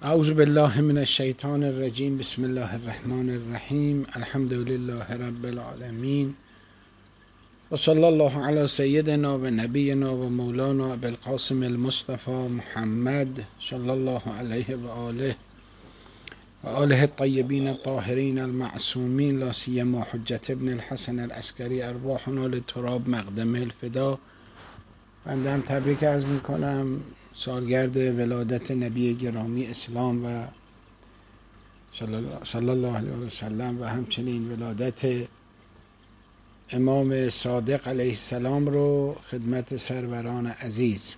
اعوذ بالله من الشیطان الرجیم. بسم الله الرحمن الرحیم. الحمد لله رب العالمین و صلی الله علی سیدنا و نبینا و مولانا ابوالقاسم المصطفى محمد صلی الله علیه و آله الطیبین الطاهرین المعصومین، لا سیما حجت ابن الحسن العسکری، ارواحنا لتراب مقدم الفدا. بنده هم تبریک عرض میکنم سالگرد ولادت نبی گرامی اسلام و صلی الله علیه و سلم و همچنین ولادت امام صادق علیه السلام رو خدمت سروران عزیز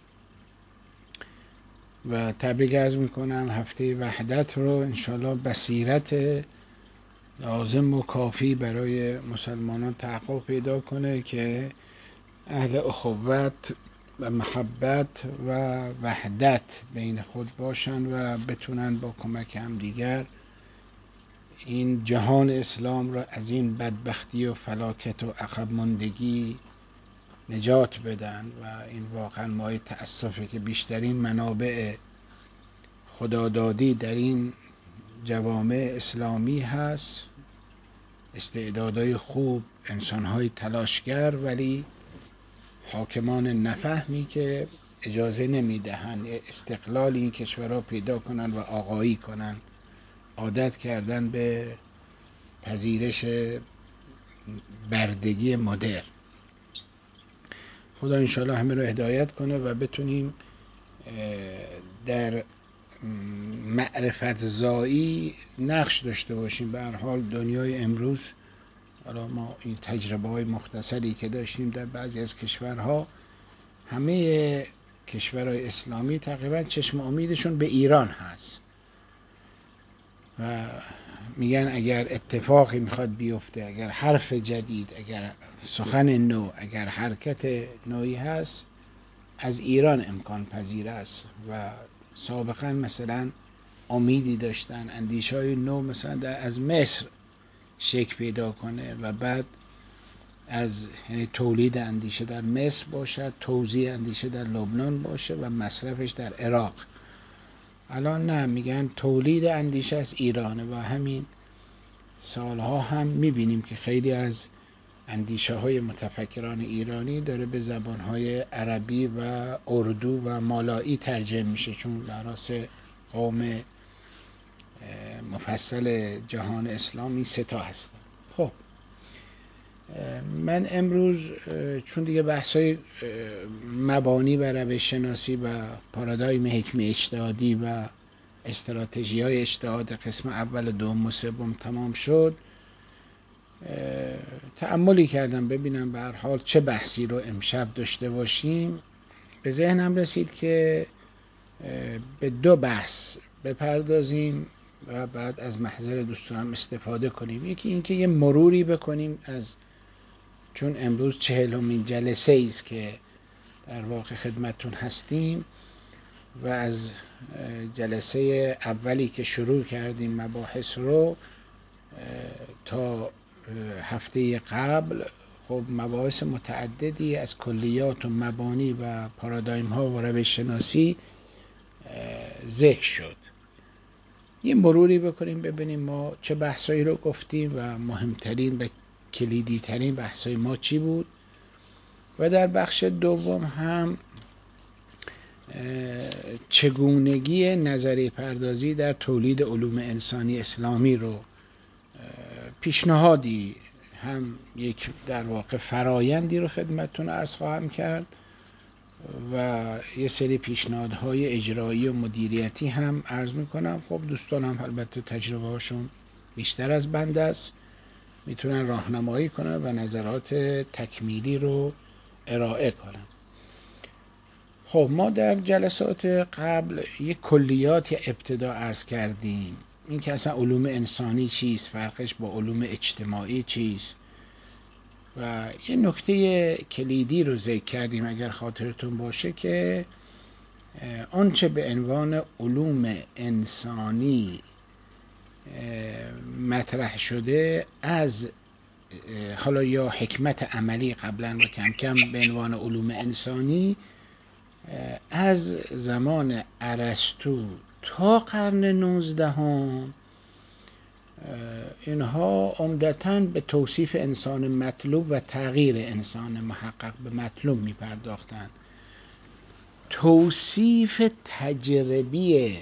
و تبریک عرض میکنم هفته وحدت رو انشالله بصیرت لازم و کافی برای مسلمانان تحقق پیدا کنه که اهل اخوت و محبت و وحدت بین خود باشن و بتونن با کمک همدیگر این جهان اسلام را از این بدبختی و فلاکت و عقب ماندگی نجات بدن. و این واقعا مایه تأسفه که بیشترین منابع خدادادی در این جوامع اسلامی هست، استعدادهای خوب، انسانهای تلاشگر، ولی حاکمان نفهمی که اجازه نمیدهند استقلال این کشورها پیدا کنن و آقایی کنن. عادت کردن به پذیرش بردگی مدرن. خدا انشاءالله همه رو هدایت کنه و بتونیم در معرفت زایی نقش داشته باشیم. به هر حال دنیای امروز، حالا ما این تجربه های مختصری که داشتیم در بعضی از کشورها، همه کشورهای اسلامی تقریبا چشم امیدشون به ایران هست و میگن اگر اتفاقی میخواد بیفته، اگر حرف جدید، اگر سخن نو، اگر حرکت نوعی هست، از ایران امکان پذیر است. و سابقا مثلا امیدی داشتن اندیشه‌های نو مثلا از مصر شکل پیدا کنه و بعد از تولید اندیشه در مصر باشد، توزیع اندیشه در لبنان باشه و مصرفش در عراق. الان نه، میگن تولید اندیشه از ایرانه و همین سالها هم میبینیم که خیلی از اندیشه های متفکران ایرانی داره به زبانهای عربی و اردو و مالایی ترجمه میشه، چون براس قوم مفصل جهان اسلامی ستا هستن. خب من امروز چون دیگه بحثای مبانی و روش شناسی و پارادایم حکم اجتهادی و استراتژی های اجتهاد قسم اول، دوم و سوم تمام شد، تأملی کردم ببینم به هر حال چه بحثی رو امشب داشته باشیم. به ذهنم رسید که به دو بحث بپردازیم و بعد از محضر دوستانم استفاده کنیم. یکی اینکه یه مروری بکنیم از، چون امروز 40مین جلسه است که در واقع خدمتون هستیم و از جلسه اولی که شروع کردیم مباحث رو تا هفته قبل، خب مباحث متعددی از کلیات و مبانی و پارادایم ها و روش شناسی ذکر شد. یه مروری بکنیم ببینیم ما چه بحثایی رو گفتیم و مهمترین و کلیدی ترین بحثای ما چی بود، و در بخش دوم هم چگونگی نظریه پردازی در تولید علوم انسانی اسلامی رو، پیشنهادی هم یک در واقع فرایندی رو خدمتتون عرض خواهم کرد و یه سری پیشنهادهای اجرایی و مدیریتی هم عرض میکنم. خب دوستانم البته تجربه هاشون بیشتر از بنده است، میتونن راهنمایی کنن و نظرات تکمیلی رو ارائه کنن. خب ما در جلسات قبل یک کلیات یا ابتدا عرض کردیم، این که اصلا علوم انسانی چیست، فرقش با علوم اجتماعی چیست، و یه نکته کلیدی رو ذکر کردیم اگر خاطرتون باشه که آنچه به عنوان علوم انسانی مطرح شده از حالا یا حکمت عملی قبلا و کم کم به عنوان علوم انسانی، از زمان ارسطو تا قرن 19 اینها عمدتاً به توصیف انسان مطلوب و تغییر انسان محقق به مطلوب می پرداختن. توصیف تجربی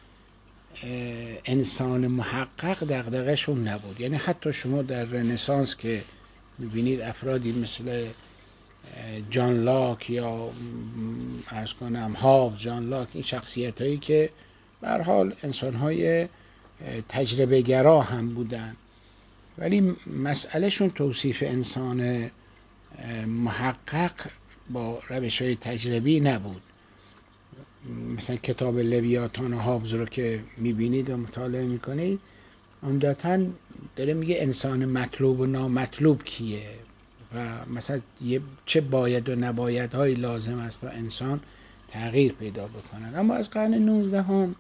انسان محقق دغدغه‌شون نبود. یعنی حتی شما در رنسانس که میبینید افرادی مثل جان لاک یا عرض کنم هابز، جان لاک، این شخصیت هایی که به هر حال انسان های تجربه گرا هم بودن، ولی مسئله شون توصیف انسان محقق با روش های تجربی نبود. مثلا کتاب لویاتان و هابز رو که میبینید و مطالعه میکنید، عمدتاً داره میگه انسان مطلوب و نامطلوب کیه و مثلا چه باید و نباید های لازم است تا انسان تغییر پیدا بکند. اما از قرن 19 هم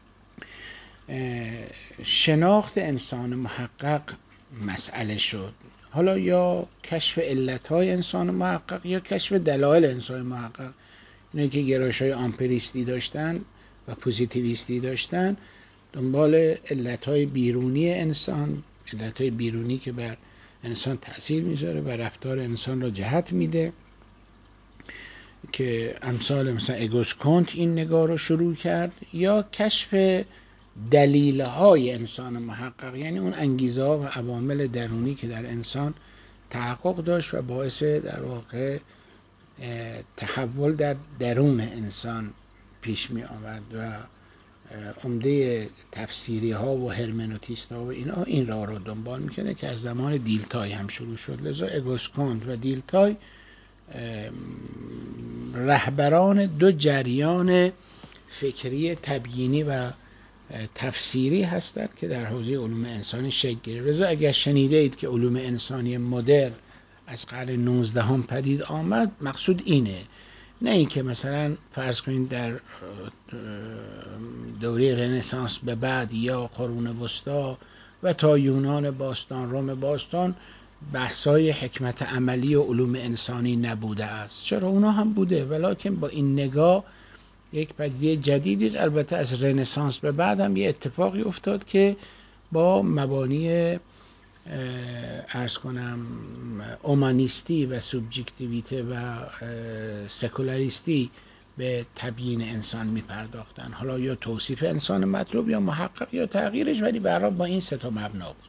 شناخت انسان محقق مسئله شد. حالا یا کشف علتهای انسان محقق یا کشف دلایل انسان محقق. اینه که گرایش‌های آمپریستی داشتن و پوزیتیویستی داشتن، دنبال علتهای بیرونی انسان، علتهای بیرونی که بر انسان تأثیر میذاره و رفتار انسان را جهت میده، که امثال مثلا اگوست کنت این نگاه رو شروع کرد. یا کشف دلیل‌های انسان محقق، یعنی اون انگیزه ها و عوامل درونی که در انسان تحقق داشت و باعث در واقع تحول در درون انسان پیش می آمد و عمده تفسیری ها و هرمنوتیست ها و اینا این راه رو دنبال میکنه که از زمان دیلتای هم شروع شد. لذا اگوست کنت و دیلتای رهبران دو جریان فکری تبیینی و تفسیری هستند که در حوزه علوم انسانی شکل گرفت. لذا اگر شنیده اید که علوم انسانی مدرن از قرن 19 هم پدید آمد، مقصود اینه، نه این که مثلا فرض کنید در دوره رنسانس به بعد یا قرون وسطا و تا یونان باستان، روم باستان، بحثای حکمت عملی و علوم انسانی نبوده است. چرا اونا هم بوده، ولکن با این نگاه یک پدیده جدیدی است. البته از رنسانس به بعد هم یه اتفاقی افتاد که با مبانی عرض کنم اومانیستی و سوبژکتیویته و سکولاریستی به تبیین انسان می پرداختن. حالا یا توصیف انسان مطلوب یا محقق یا تغییرش، ولی برای با این سه تا مبنا بود.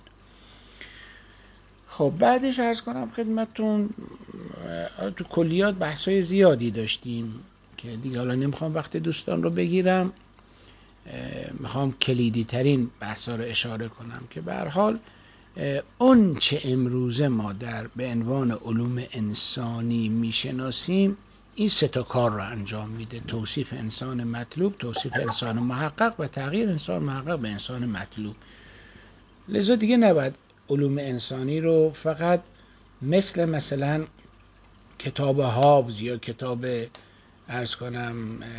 خب بعدش عرض کنم خدمتون، تو کلیات بحثای زیادی داشتیم که دیگه حالا نمیخوام وقت دوستان رو بگیرم، میخوام کلیدی ترین بحثا رو اشاره کنم که به هر حال اون چه امروزه ما به عنوان علوم انسانی میشناسیم این سه تا کار رو انجام میده: توصیف انسان مطلوب، توصیف انسان محقق و تغییر انسان محقق به انسان مطلوب. لذا دیگه نباید علوم انسانی رو فقط مثلا کتاب هابز یا کتاب عرض کنم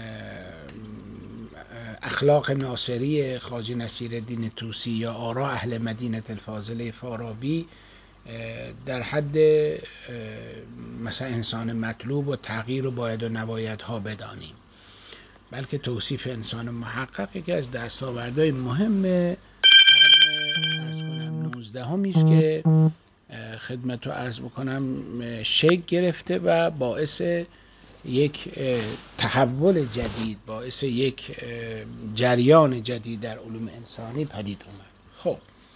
اخلاق ناصری خواجه نصیرالدین طوسی یا آراء اهل مدینه الفاضله فارابی در حد مثلا انسان مطلوب و تغییر و باید و نباید ها بدانیم، بلکه توصیف انسان محقق یکی از دستاوردهای مهم قرن عرض کنم 19 است که خدمت رو عرض بکنم شکل گرفته و باعث یک تحول جدید، باعث یک جریان جدید در علوم انسانی پدید اومد. خب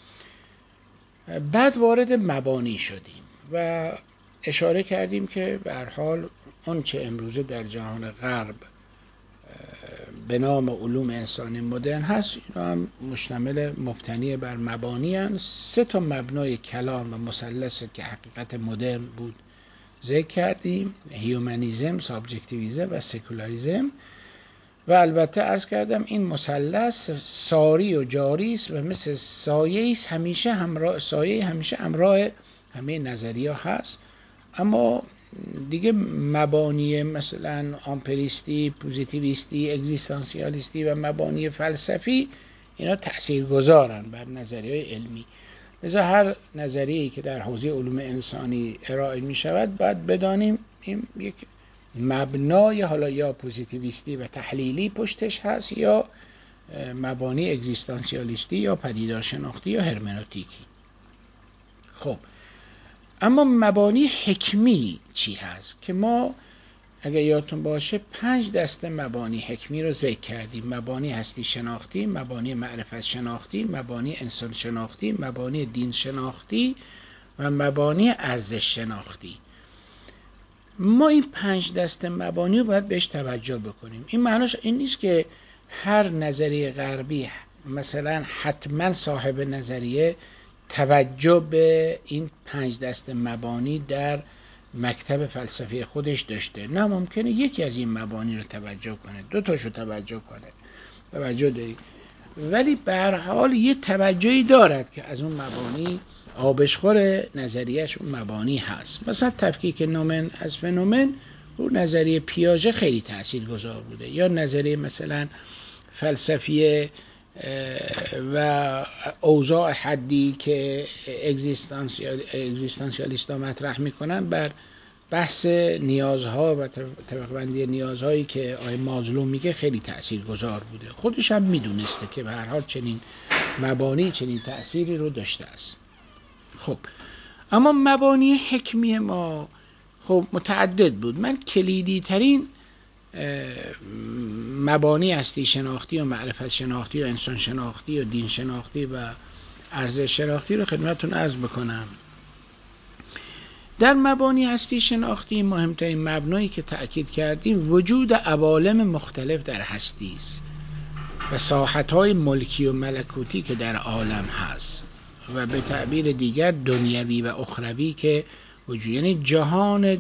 بعد وارد مبانی شدیم و اشاره کردیم که به هر حال اون چه امروزه در جهان غرب به نام علوم انسانی مدرن هست، اینا هم مشتمل مبتنی بر مبانی هست. سه تا مبنای کلان و مثلث که حقیقت مدرن بود ذکر کردیم: هیومنیزم، سابجکتیویزم و سکولاریزم. و البته عرض کردم این مثلث ساری و جاری است و مثل سایه همیشه همراه همه نظریه هست. اما دیگه مبانی مثلا آمپریستی، پوزیتیویستی، اگزیستانسیالیستی و مبانی فلسفی اینا تأثیرگذارن بر نظریه علمی. لذا هر نظریه‌ای که در حوزه علوم انسانی ارائه می شود باید بدانیم این یک مبنای حالا یا پوزیتیویستی و تحلیلی پشتش هست یا مبانی اگزیستانسیالیستی یا پدیدار شناختی یا هرمنوتیکی. خب اما مبانی حکمی چی هست که ما اگر یادتون باشه 5 دسته مبانی حکمی رو ذکر کردیم: مبانی هستی شناختی، مبانی معرفت شناختی، مبانی انسان شناختی، مبانی دین شناختی و مبانی ارزش شناختی. ما این 5 دسته مبانی رو باید بهش توجه بکنیم. این معناش این نیست که هر نظریه غربی مثلا حتما صاحب نظریه توجه به این 5 دسته مبانی در مکتب فلسفی خودش داشته. نه، ممکنه یکی از این مبانی رو توجه کنه، 2 تاشو توجه کنه، توجه داری، ولی به هر حال یه توجهی دارد که از اون مبانی آبشخور نظریهش اون مبانی هست. مثلا تفکیک نومن از فنومن رو نظریه پیاژه خیلی تاثیرگذار بوده، یا نظریه مثلا فلسفی و اوضاع حدی که اگزیستانسیالیست‌ها مطرح میکنن بر بحث نیازها و طبقه بندی نیازهایی که آقای مازلو میگه خیلی تاثیرگذار بوده. خودش هم میدونسته که به هر حال چنین مبانی چنین تأثیری رو داشته است. خب اما مبانی حکمی ما خب متعدد بود. من کلیدی ترین مبانی هستی شناختی و معرفت شناختی و انسان شناختی و دین شناختی و ارزش شناختی رو خدمتتون عرض بکنم. در مبانی هستی شناختی مهمترین مبنایی که تأکید کردیم وجود عوالم مختلف در هستی است و ساحت‌های ملکی و ملکوتی که در عالم هست و به تعبیر دیگر دنیوی و اخروی که وجود، یعنی جهان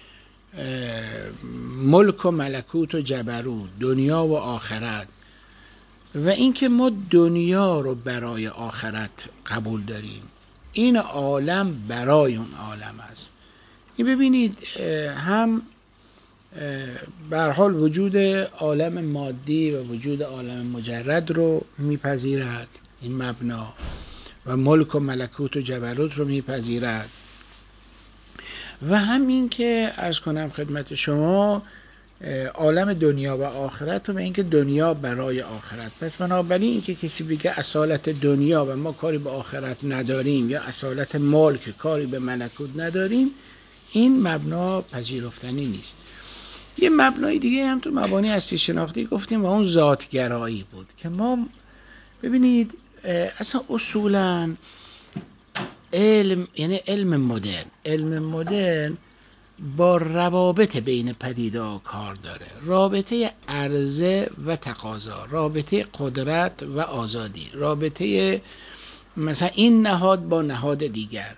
ملک و ملکوت و جبروت، دنیا و آخرت، و اینکه ما دنیا رو برای آخرت قبول داریم. این عالم برای اون عالم است. این ببینید هم به هر حال وجود عالم مادی و وجود عالم مجرد رو میپذیرد این مبنا، و ملک و ملکوت و جبروت رو میپذیرد، و همین که عرض کنم خدمت شما عالم دنیا و آخرت رو، به اینکه دنیا برای آخرت. پس بنابراین اینکه کسی بگه اصالت دنیا و ما کاری به آخرت نداریم یا اصالت ملک کاری به ملکوت نداریم، این مبنا پذیرفتنی نیست. یه مبنای دیگه هم تو مبانی هستی شناختی گفتیم و اون ذاتگرایی بود که ما ببینید اصلا اصولا علم، یعنی علم مدرن با روابط بین پدیده کار داره، رابطه عرضه و تقاضا، رابطه قدرت و آزادی، رابطه مثلا این نهاد با نهاد دیگر،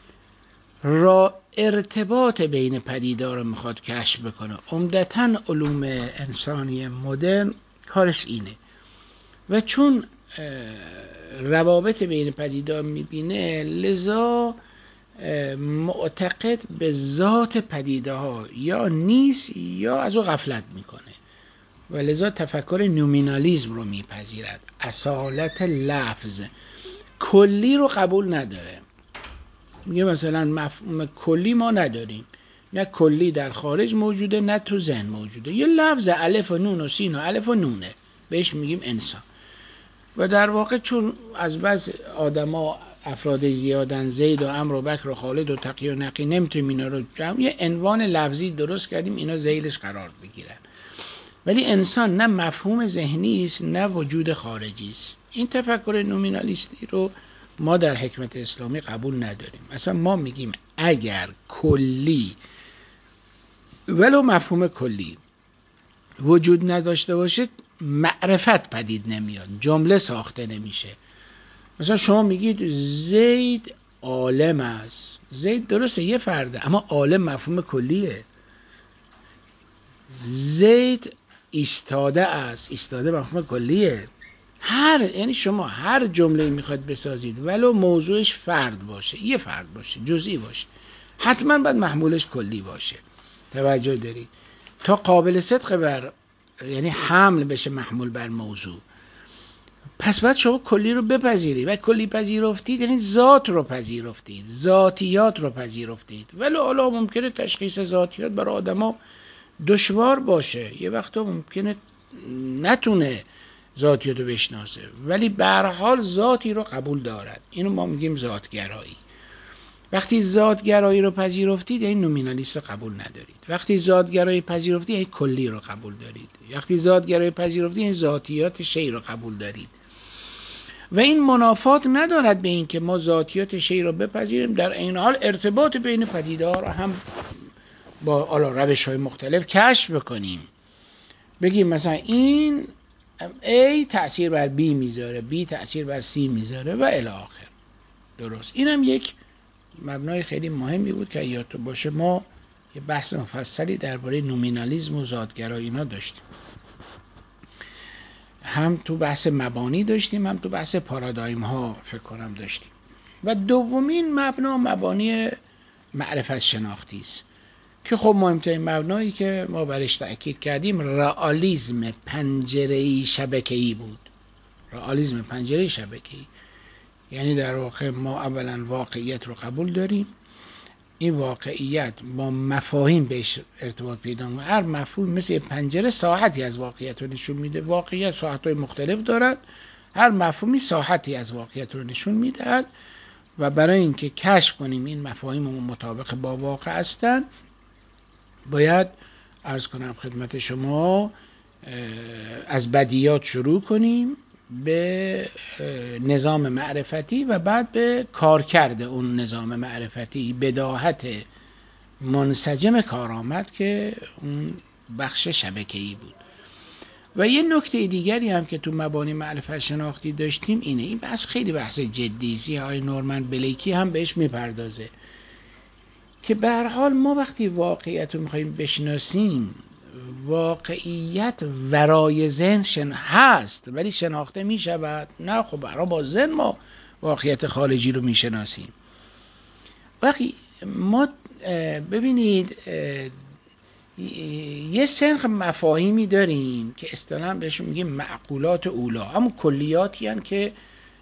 ارتباط بین پدیده رو میخواد کشف بکنه. عمدتاً علوم انسانی مدرن کارش اینه، و چون روابط بین پدیده میبینه لذا معتقد به ذات پدیده ها یا نیست یا از او غفلت میکنه، و لذا تفکر نومینالیزم رو میپذیرد. اصالت لفظ کلی رو قبول نداره، میگه مثلا مفهوم کلی ما نداریم، نه کلی در خارج موجوده نه تو ذهن موجوده، یه لفظ الف و نون و سین و الف و نونه بهش میگیم انسان. و در واقع چون از بعض آدما افراد زیادن، زید و عمرو و بکر و خالد و تقی و نقی، نمیتونیم اینا رو یه عنوان لفظی درست کردیم اینا ذیلش قرار بگیرن، ولی انسان نه مفهوم ذهنی است نه وجود خارجی است. این تفکر نومینالیستی رو ما در حکمت اسلامی قبول نداریم. مثلا ما میگیم اگر کلی ولو مفهوم کلی وجود نداشته باشه معرفت پدید نمیاد، جمله ساخته نمیشه. مثلا شما میگید زید عالم است، زید درسته یه فرده، اما عالم مفهوم کلیه. زید ایستاده است، ایستاده مفهوم کلیه. یعنی شما هر جمله میخواد بسازید ولو موضوعش فرد باشه، یه فرد باشه، جزئی باشه، حتما باید محمولش کلی باشه. توجه دارید؟ تا قابل صدق بر، یعنی حمل بشه محمول بر موضوع، پس باید شما کلی رو بپذیرید. و کلی پذیرفتید یعنی ذات رو پذیرفتید، ذاتیات رو پذیرفتید. ولو حالا ممکنه تشخیص ذاتیات برای آدما دشوار باشه، یه وقتا ممکنه نتونه ذاتیات رو بشناسه، ولی به هر حال ذاتی رو قبول دارد. اینو ما میگیم ذاتگرایی. وقتی ذاتگرایی رو پذیرفتید این نومینالیست رو قبول ندارید. وقتی ذاتگرایی پذیرفتید این کلی رو قبول دارید. وقتی ذاتگرایی پذیرفتید این ذاتیات شی رو قبول دارید. و این منافات ندارد به این که ما ذاتیات شی رو بپذیریم، در این حال ارتباط بین پدیده‌ها رو هم با روش‌های مختلف کشف بکنیم. بگیم مثلا این A تأثیر بر B میذاره، B تأثیر بر C میذاره و الی آخر. درست. اینم یک مبنای خیلی مهمی بود که یادتون باشه ما یه بحث مفصلی درباره نومینالیسم و ذاتگرایی اینا داشتیم. هم تو بحث مبانی داشتیم، هم تو بحث پارادایم ها فکر کنم داشتیم. و دومین مبنا مبانی معرفت شناختی است که خب مهمترین مبنایی که ما برش تأکید کردیم رئالیسم پنجره‌ای شبکه‌ای بود. رئالیسم پنجره‌ای شبکه‌ای یعنی در واقع ما اولا واقعیت رو قبول داریم، این واقعیت با مفاهیم بهش ارتباط پیدا می‌کنه. هر مفهوم مثل پنجره ساحتی از واقعیت رو نشون میده. واقعیت ساحت‌های مختلف دارد، هر مفهومی ساحتی از واقعیت رو نشون میدهد و برای اینکه کشف کنیم این مفاهیم مطابق با واقع هستند باید عرض کنم خدمت شما از بدیهیات شروع کنیم به نظام معرفتی و بعد به کارکرد اون نظام معرفتی، بداهت منسجم کارآمد که اون بخش شبکه‌ای بود. و یه نکته دیگری هم که تو مبانی معرفت شناختی داشتیم اینه، این بحث خیلی بحث جدی است، آقای نورمن بلیکی هم بهش میپردازه که به هر حال ما وقتی واقعیت رو میخوایم بشناسیم، واقعیت ورای ذهن هست ولی شناخته میشود؟ نه، خب برای با ذهن ما واقعیت خارجی رو میشناسیم. وقتی ما ببینید یه سنخ مفاهیمی داریم که اصطلاحاً بهشون میگیم معقولات اولی، همون کلیاتی هستند که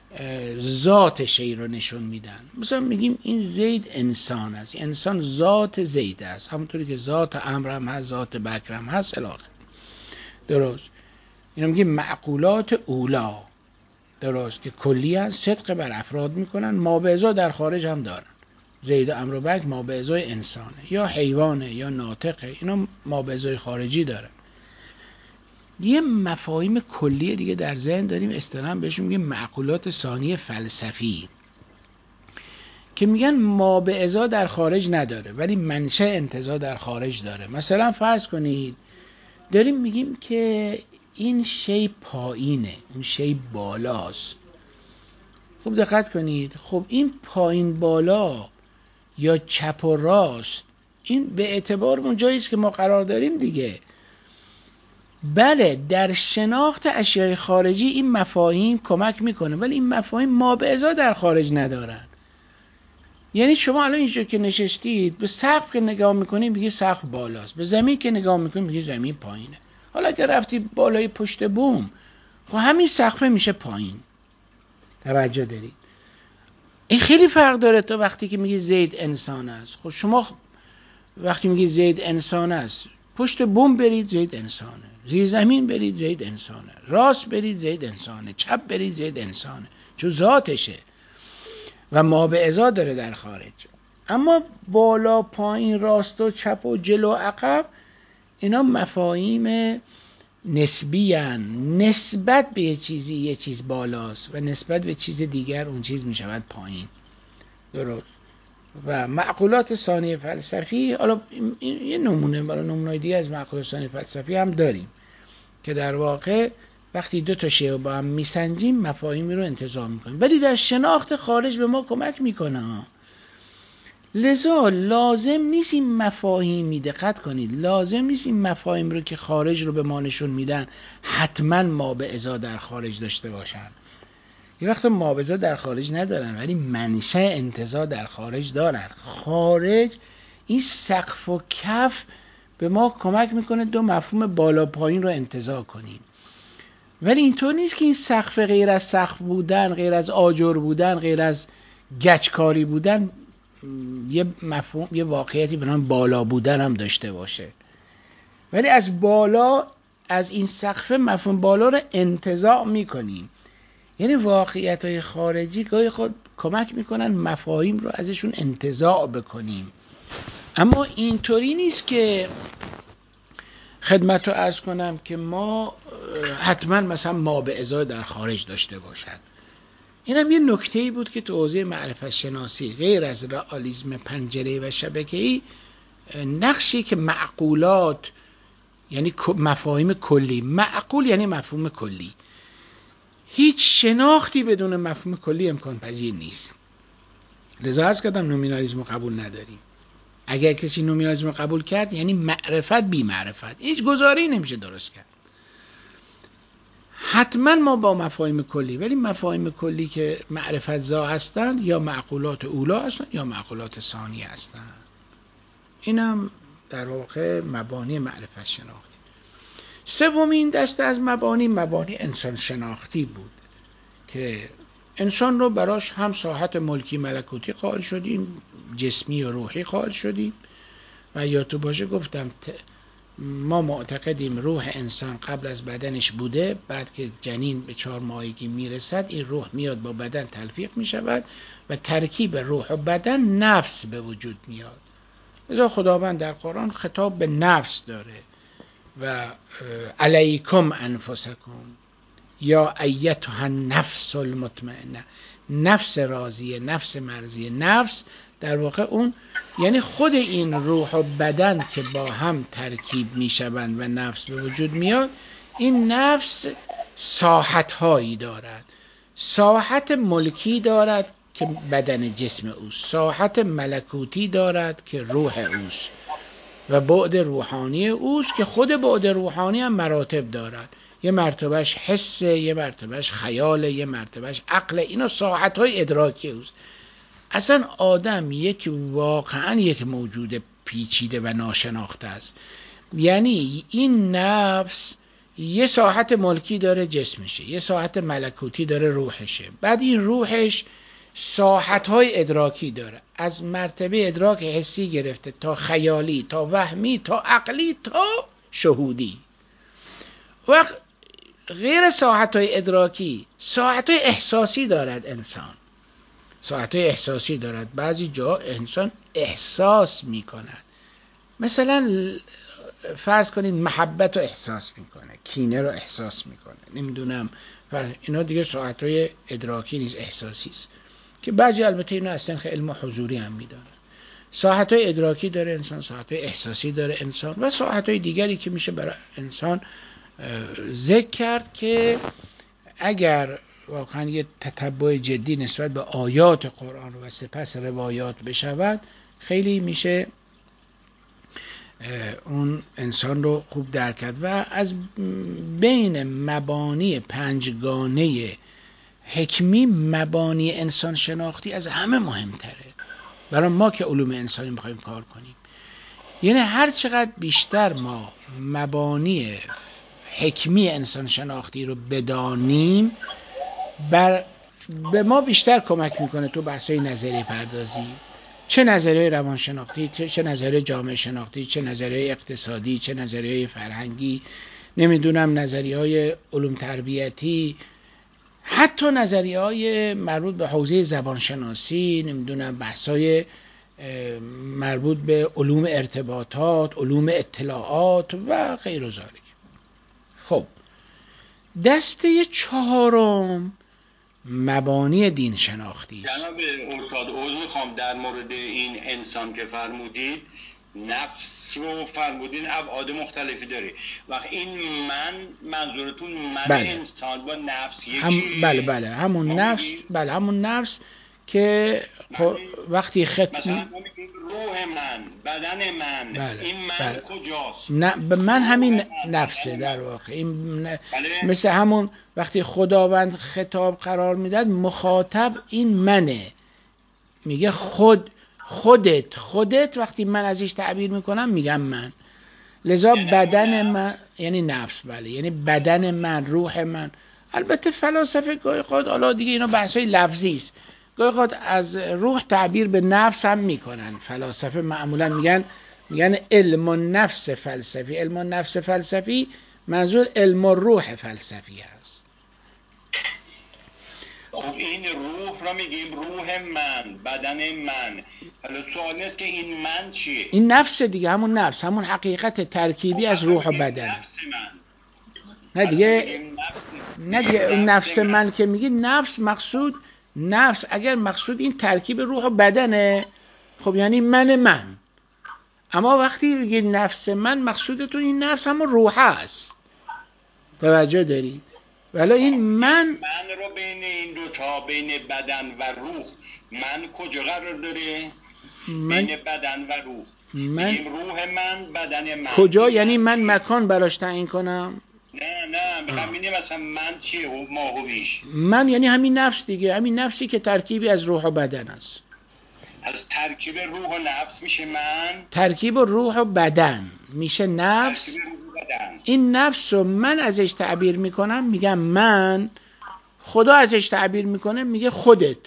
ذات شی رو نشون میدن. مثلا میگیم این زید انسان است، انسان ذات زید است، همونطوری که ذات امر هم هست، ذات بکر هم هست الی آخر. درست. اینو میگیم معقولات اولی. درست، که کلی هست، صدق بر افراد میکنن، ما به ازا در خارج هم دارن. زید امر و بکر ما به ازای انسانه یا حیوانه یا ناطقه، اینا ما به ازای خارجی دارن. یه مفاهیم کلی دیگه در ذهن داریم، اصطلاحاً بهشون میگیم معقولات ثانی فلسفی که میگن ما به ازا در خارج نداره ولی منشأ انتزاع در خارج داره. مثلا فرض کنید داریم میگیم که این شی پایینه، اون شی بالاست. خب دقت کنید، خب این پایین بالا یا چپ و راست این به اعتبار اون جایی است که ما قرار داریم دیگه. بله، در شناخت اشیاء خارجی این مفاهیم کمک میکنه ولی این مفاهیم ما به ازا در خارج ندارن. یعنی شما الان اینجا که نشستید به سقف که نگاه میکنید میگی سقف بالاست، به زمین که نگاه میکنید میگی زمین پایینه. حالا اگر رفتی بالای پشت بوم خب همین سقفه میشه پایین. توجه دارید؟ این خیلی فرق داره تا وقتی که میگی زید انسان است. خب شما وقتی میگی زید انسان است پشت بوم برید زید انسانه، زیر زمین برید زید انسانه، راست برید زید انسانه، چپ برید زید انسانه، چون ذاتشه و ما به ازا داره در خارج. اما بالا پایین راست و چپ و جلو عقب اینا مفاهیم نسبی هن. نسبت به یه چیزی یه چیز بالاست و نسبت به چیز دیگر اون چیز میشود پایین. درست. و معقولات ثانی فلسفی، حالا یه نمونه برای نمونه‌های دیگه از معقولات ثانی فلسفی هم داریم که در واقع وقتی دو تا شیء با هم میسنجیم مفاهیمی رو انتزاع میکنیم ولی در شناخت خارج به ما کمک میکنه. لذا لازم نیست این مفاهیمی، دقت کنید، لازم نیست این مفاهیم رو که خارج رو به ما نشون میدن حتما ما به ازا در خارج داشته باشن. یه وقت ما به ازا در خارج ندارن ولی منشأ انتزاع در خارج دارن. خارج این سقف و کف به ما کمک میکنه دو مفهوم بالا پایین رو انتزاع کنیم. ولی اینطور نیست که این سقف غیر از سقف بودن، غیر از آجر بودن، غیر از گچکاری بودن یه مفهوم، یه واقعیتی به نام بالا بودن هم داشته باشه. ولی از بالا از این سقف مفهوم بالا رو انتزاع میکنیم. یعنی واقعیت‌های خارجی گاهی خود کمک میکنن مفاهیم رو ازشون انتزاع بکنیم، اما اینطوری نیست که خدمت رو عرض کنم که ما حتما مثلا ما به ازای در خارج داشته باشد. این هم یه نکته‌ای بود که تو حوزه معرفت شناسی غیر از رئالیسم پنجره‌ای و شبکه‌ای، نقشی که معقولات یعنی مفاهیم کلی، معقول یعنی مفهوم کلی، هیچ شناختی بدون مفهوم کلی امکان پذیر نیست. لذا عرض کردم نومینالیسم رو قبول نداریم. اگر کسی نومینالیسم رو قبول کرد یعنی معرفت بی معرفت، هیچ گزاری نمیشه درست کرد. حتما ما با مفاهیم کلی، ولی مفاهیم کلی که معرفت زا هستن یا معقولات اولا هستن یا معقولات ثانیه هستن. اینم در واقع مبانی معرفت شناختی. سومین دسته از مبانی انسان شناختی بود که انسان رو براش هم ساحت ملکی ملکوتی قائل شدیم، جسمی و روحی قائل شدیم. و یا تو باشه گفتم ما معتقدیم روح انسان قبل از بدنش بوده، بعد که جنین به 4 ماهگی میرسد این روح میاد با بدن تلفیق میشود و ترکیب روح و بدن نفس به وجود میاد. لذا خداوند در قرآن خطاب به نفس داره و علیکم انفسکم یا ایتها النفس المطمئنه، نفس راضیه، نفس مرضیه. نفس در واقع اون یعنی خود این روح و بدن که با هم ترکیب میشوند و نفس به وجود میاد. این نفس ساحت هایی دارد، ساحت ملکی دارد که بدن جسم اوست، ساحت ملکوتی دارد که روح اوست و بعد روحانی اوست که خود بعد روحانی هم مراتب دارد. یه مرتبهش حسه، یه مرتبهش خیاله، یه مرتبهش عقله. اینا ساحت‌های ادراکی اوست. اصلا آدم واقعا یک موجود پیچیده و ناشناخته است. یعنی این نفس یه ساحت ملکی داره جسمشه، یه ساحت ملکوتی داره روحشه، بعد این روحش ساحت‌های ادراکی داره، از مرتبه ادراک حسی گرفته تا خیالی تا وهمی تا عقلی تا شهودی. وقت غیر ساحت‌های ادراکی ساحت‌های احساسی دارد انسان، ساحت‌های احساسی دارد. بعضی جا انسان احساس می‌کند، مثلا فرض کنید محبت رو احساس می‌کنه، کینه رو احساس می‌کنه، نمیدونم اینا دیگه ساحت‌های ادراکی نیست، احساسی است که بعضی البته اینا اصلا علم حضوری هم می‌دونن. ساحت‌های ادراکی داره انسان، ساحت‌های احساسی داره انسان و ساحت‌های دیگری که میشه برای انسان ذکر کرد که اگر واقعا یه تتبع جدی نسبت به آیات قرآن و سپس روایات بشود خیلی میشه اون انسان رو خوب درک کرد. و از بین مبانی 5گانه حکمی مبانی انسان شناختی از همه مهمتره برای ما که علوم انسانی میخوایم کار کنیم. یعنی هر چقدر بیشتر ما مبانی حکمی انسان شناختی رو بدانیم به ما بیشتر کمک میکنه تو بحثای نظریه پردازی، چه نظریه روانشناختی، چه نظریه جامعه شناختی، چه نظریه اقتصادی، چه نظریه فرهنگی، نمیدونم نظریه‌های علوم تربیتی، حتی نظریه‌های مربوط به حوزه زبانشناسی، نمیدونم بحث‌های مربوط به علوم ارتباطات، علوم اطلاعات و غیر و ذالک. خب دسته 4 مبانی دین شناختی. جناب استاد عضو میخوام در مورد این انسان که فرمودید، نفس رو فرمودین ابعاد مختلفی داره. وقت این منظورتون بله. انسان با نفس یکی؟ بله همون نفس، بله همون نفس که وقتی مثلا ما میگیم روح من، بدن من، بله. این من کجاست؟ نه به من همین نفسه در واقع. این مثل همون وقتی خداوند خطاب قرار میداد مخاطب این منه، میگه خودت وقتی من ازش تعبیر میکنم میگم من. لذا بدن من یعنی نفس، بله یعنی بدن من، روح من. البته فلاسفه گاهی اوقات حالا دیگه اینا بحثای لفظی است، گاهی اوقات از روح تعبیر به نفس هم میکنن. فلاسفه معمولا میگن علم النفس فلسفی. علم النفس فلسفی منظور علم و روح فلسفی است. خب این روح را میگیم روح من، بدن من. حالا سوال نیست که این من چیه؟ این نفس دیگه، همون نفس، همون حقیقت ترکیبی از روح و بدن. نفس من. نه دیگه اون نفس من که میگی، نفس مقصود، نفس اگر مقصود این ترکیب روح و بدنه، خب یعنی من. اما وقتی میگی نفس من، مقصودتون این نفس همون روح است. توجه دارید؟ ولی این من رو بین این دو تا، بین بدن و روح، من کجا قرار داره؟ بین بدن و روح. میگیم روح من، بدن من. کجا؟ یعنی من مکان براش تعیین کنم؟ نه میخوام ببینیم مثلا من چیه، ماهویش. من یعنی همین نفس دیگه، همین نفسی که ترکیبی از روح و بدن است. از ترکیب روح و نفس میشه من. ترکیب روح و بدن میشه نفس. ترکیب روح و بدن. این نفس رو من ازش تعبیر میکنم، میگم من. خدا ازش تعبیر میکنه، میگه خودت.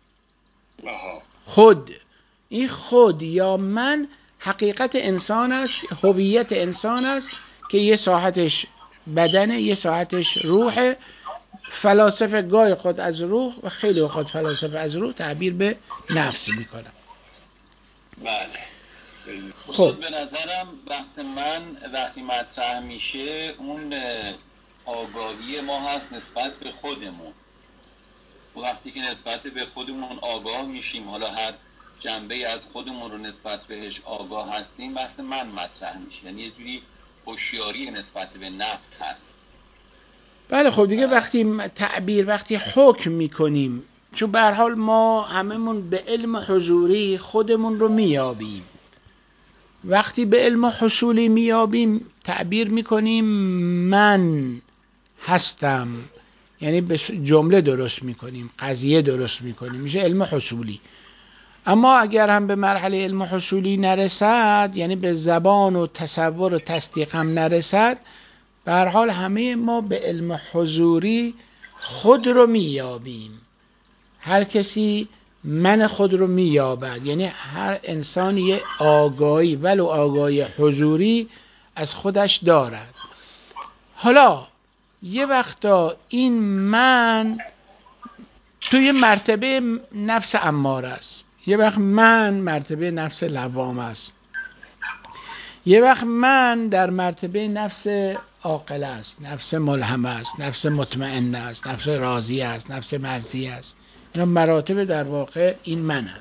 خود. این خود یا من حقیقت انسان است، هویت انسان است که یه ساحتش بدنه، یه ساحتش روحه. فلاسفه گاهی خود از روح و خیلی وقت فلاسفه از روح تعبیر به نفس میکنن. بله. خب به نظرم بحث من وقتی مطرح میشه، اون آگاهی ما هست نسبت به خودمون. وقتی که نسبت به خودمون آگاه میشیم، حالا هر جنبه از خودمون رو نسبت بهش آگاه هستیم، بحث من مطرح میشه. یعنی یه جوری هوشیاری نسبت به نفس هست. بله. خب دیگه وقتی حکم میکنیم، چون به هر حال ما هممون به علم حضوری خودمون رو میابیم. وقتی به علم حصولی میابیم تعبیر میکنیم من هستم، یعنی به جمله درست میکنیم، قضیه درست میکنیم، میشه علم حصولی. اما اگر هم به مرحله علم حصولی نرسد، یعنی به زبان و تصور و تصدیق هم نرسد، به هر حال همه ما به علم حضوری خود رو میابیم. هر کسی من خود رو میابد، یعنی هر انسانی یه آگاهی، ولو آگاهی حضوری، از خودش دارد. حالا یه وقتا این من توی مرتبه نفس اماره است، یه وقت من مرتبه نفس لوام است، یه وقت من در مرتبه نفس عاقل است، نفس ملهم است، نفس مطمئن است، نفس راضی است، نفس مرضی است. اینا مراتب در واقع این منه.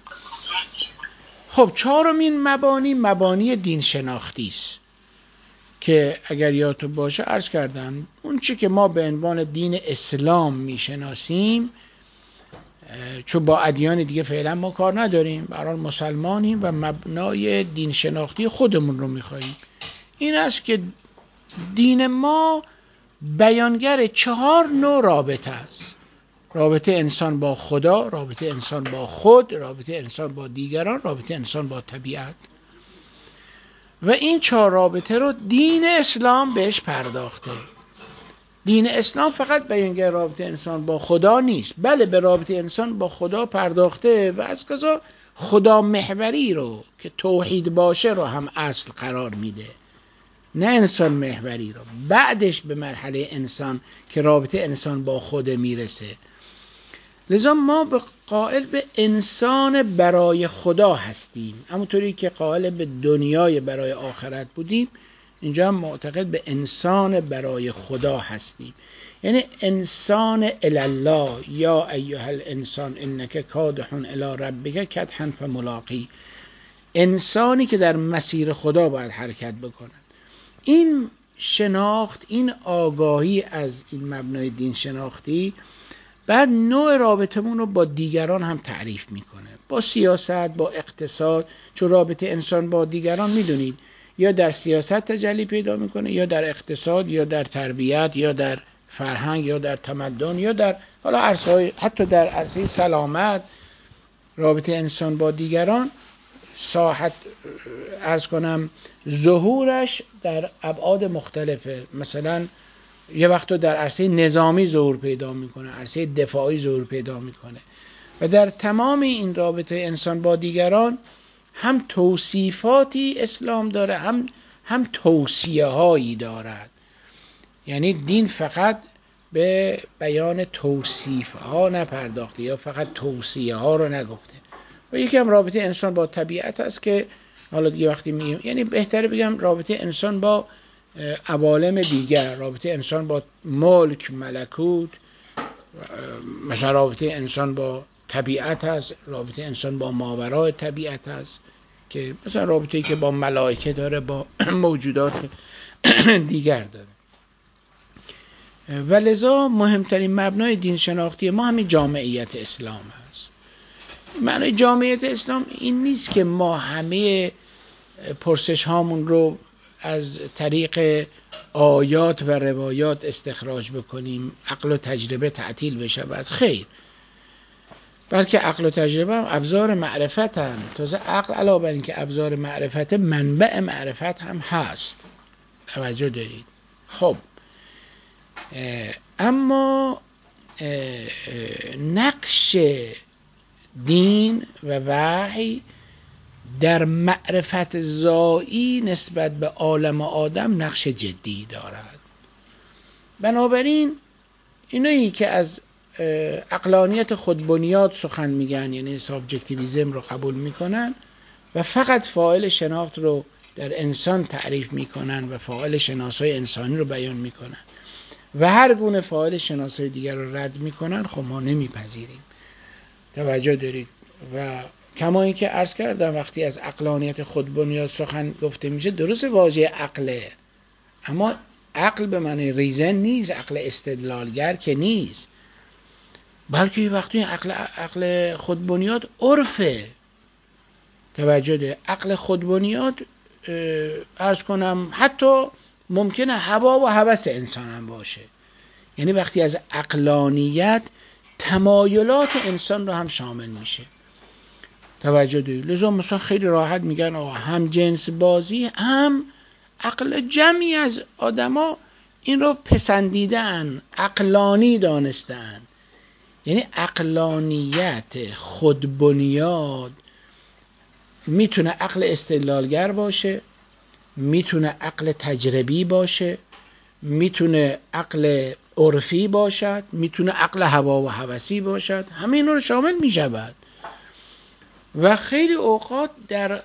خب چهارمین مبانی دین شناختی است که اگر یادتون باشه عرض کردم اون چی که ما به عنوان دین اسلام میشناسیم، چون با ادیان دیگه فعلا ما کار نداریم، برای مسلمانیم و مبنای دین شناختی خودمون رو میخواییم. این است که دین ما بیانگر 4 نوع رابطه است: رابطه انسان با خدا، رابطه انسان با خود، رابطه انسان با دیگران، رابطه انسان با طبیعت. و این 4 رابطه رو دین اسلام بهش پرداخته. دین اسلام فقط بیانگر رابطه انسان با خدا نیست، بله به رابطه انسان با خدا پرداخته و از قضا خدا محوری رو که توحید باشه رو هم اصل قرار میده، نه انسان محوری رو. بعدش به مرحله انسان که رابطه انسان با خود میرسه. لذا ما قائل به انسان برای خدا هستیم، همونطوری که قائل به دنیای برای آخرت بودیم، اینجا هم معتقد به انسان برای خدا هستیم. یعنی انسان الله، یا ایها الانسان انک کادح الی ربک کدحا فملاقی، انسانی که در مسیر خدا باید حرکت بکنه. این شناخت، این آگاهی از این مبنای دین شناختی بعد نوع رابطمون رو با دیگران هم تعریف میکنه، با سیاست، با اقتصاد. چون رابطه انسان با دیگران میدونید یا در سیاست تجلی پیدا میکنه، یا در اقتصاد، یا در تربیت، یا در فرهنگ، یا در تمدن، یا در حالا عرصه‌های، حتی در عرصه سلامت. رابطه انسان با دیگران ساحت عرض کنم ظهورش در ابعاد مختلفه. مثلا یه وقت در عرصه نظامی ظهور پیدا میکنه، عرصه دفاعی ظهور پیدا میکنه. و در تمام این رابطه انسان با دیگران هم توصیفاتی اسلام داره، هم توصیه هایی دارد. یعنی دین فقط به بیان توصیف ها نپرداخته یا فقط توصیه ها رو نگفته. و یکی هم رابطه انسان با طبیعت است که حالا دیگه وقتی یعنی بهتره بگم رابطه انسان با عوالم دیگر، رابطه انسان با ملک، ملکوت، مثلا رابطه انسان با طبیعت هست، رابطه انسان با ماورای طبیعت هست که مثلا رابطه‌ای که با ملائکه داره، با موجودات دیگر داره. و لذا مهمترین مبنای دین شناختی ما همین جامعیت اسلام هست. معنی جامعیت اسلام این نیست که ما همه پرسش هامون رو از طریق آیات و روایات استخراج بکنیم، عقل و تجربه تعطیل بشود. خیر، بلکه عقل و تجربه هم ابزار معرفت هم. تازه عقل علاوه بر این که ابزار معرفت، منبع معرفت هم هست. توجه دارید؟ خب اما نقش دین و وحی در معرفت زایی نسبت به عالم آدم نقش جدی دارد. بنابراین اینایی که از عقلانیت خودبنیاد سخن میگن، یعنی سابجکتیویسم رو قبول میکنن و فقط فاعل شناخت رو در انسان تعریف میکنن و فاعل شناسای انسانی رو بیان میکنن و هر گونه فاعل شناسای دیگر رو رد میکنن، خب ما نمیپذیریم. توجه دارید؟ و کما اینکه عرض کردم وقتی از عقلانیت خودبنیاد سخن گفته میشه، درست واژه عقله، اما عقل به معنی ریزن نیست، عقل استدلالگر که نیست، بلکه وقتی عقل خودبنیاد عرفه. توجه ده، عقل خودبنیاد عرض کنم حتی ممکنه هوا و هوس انسان هم باشه. یعنی وقتی از عقلانیت تمایلات انسان رو هم شامل میشه. توجه دارید؟ لذا مثلا خیلی راحت میگن هم جنس بازی هم عقل جمعی از آدما این رو پسندیدن، عقلانی دانستن. یعنی عقلانیت خودبنیاد میتونه عقل استدلالگر باشه، میتونه عقل تجربی باشه، میتونه عقل عرفی باشد، میتونه عقل هوا و هوسی باشد، همه اینا رو شامل میشود. و خیلی اوقات در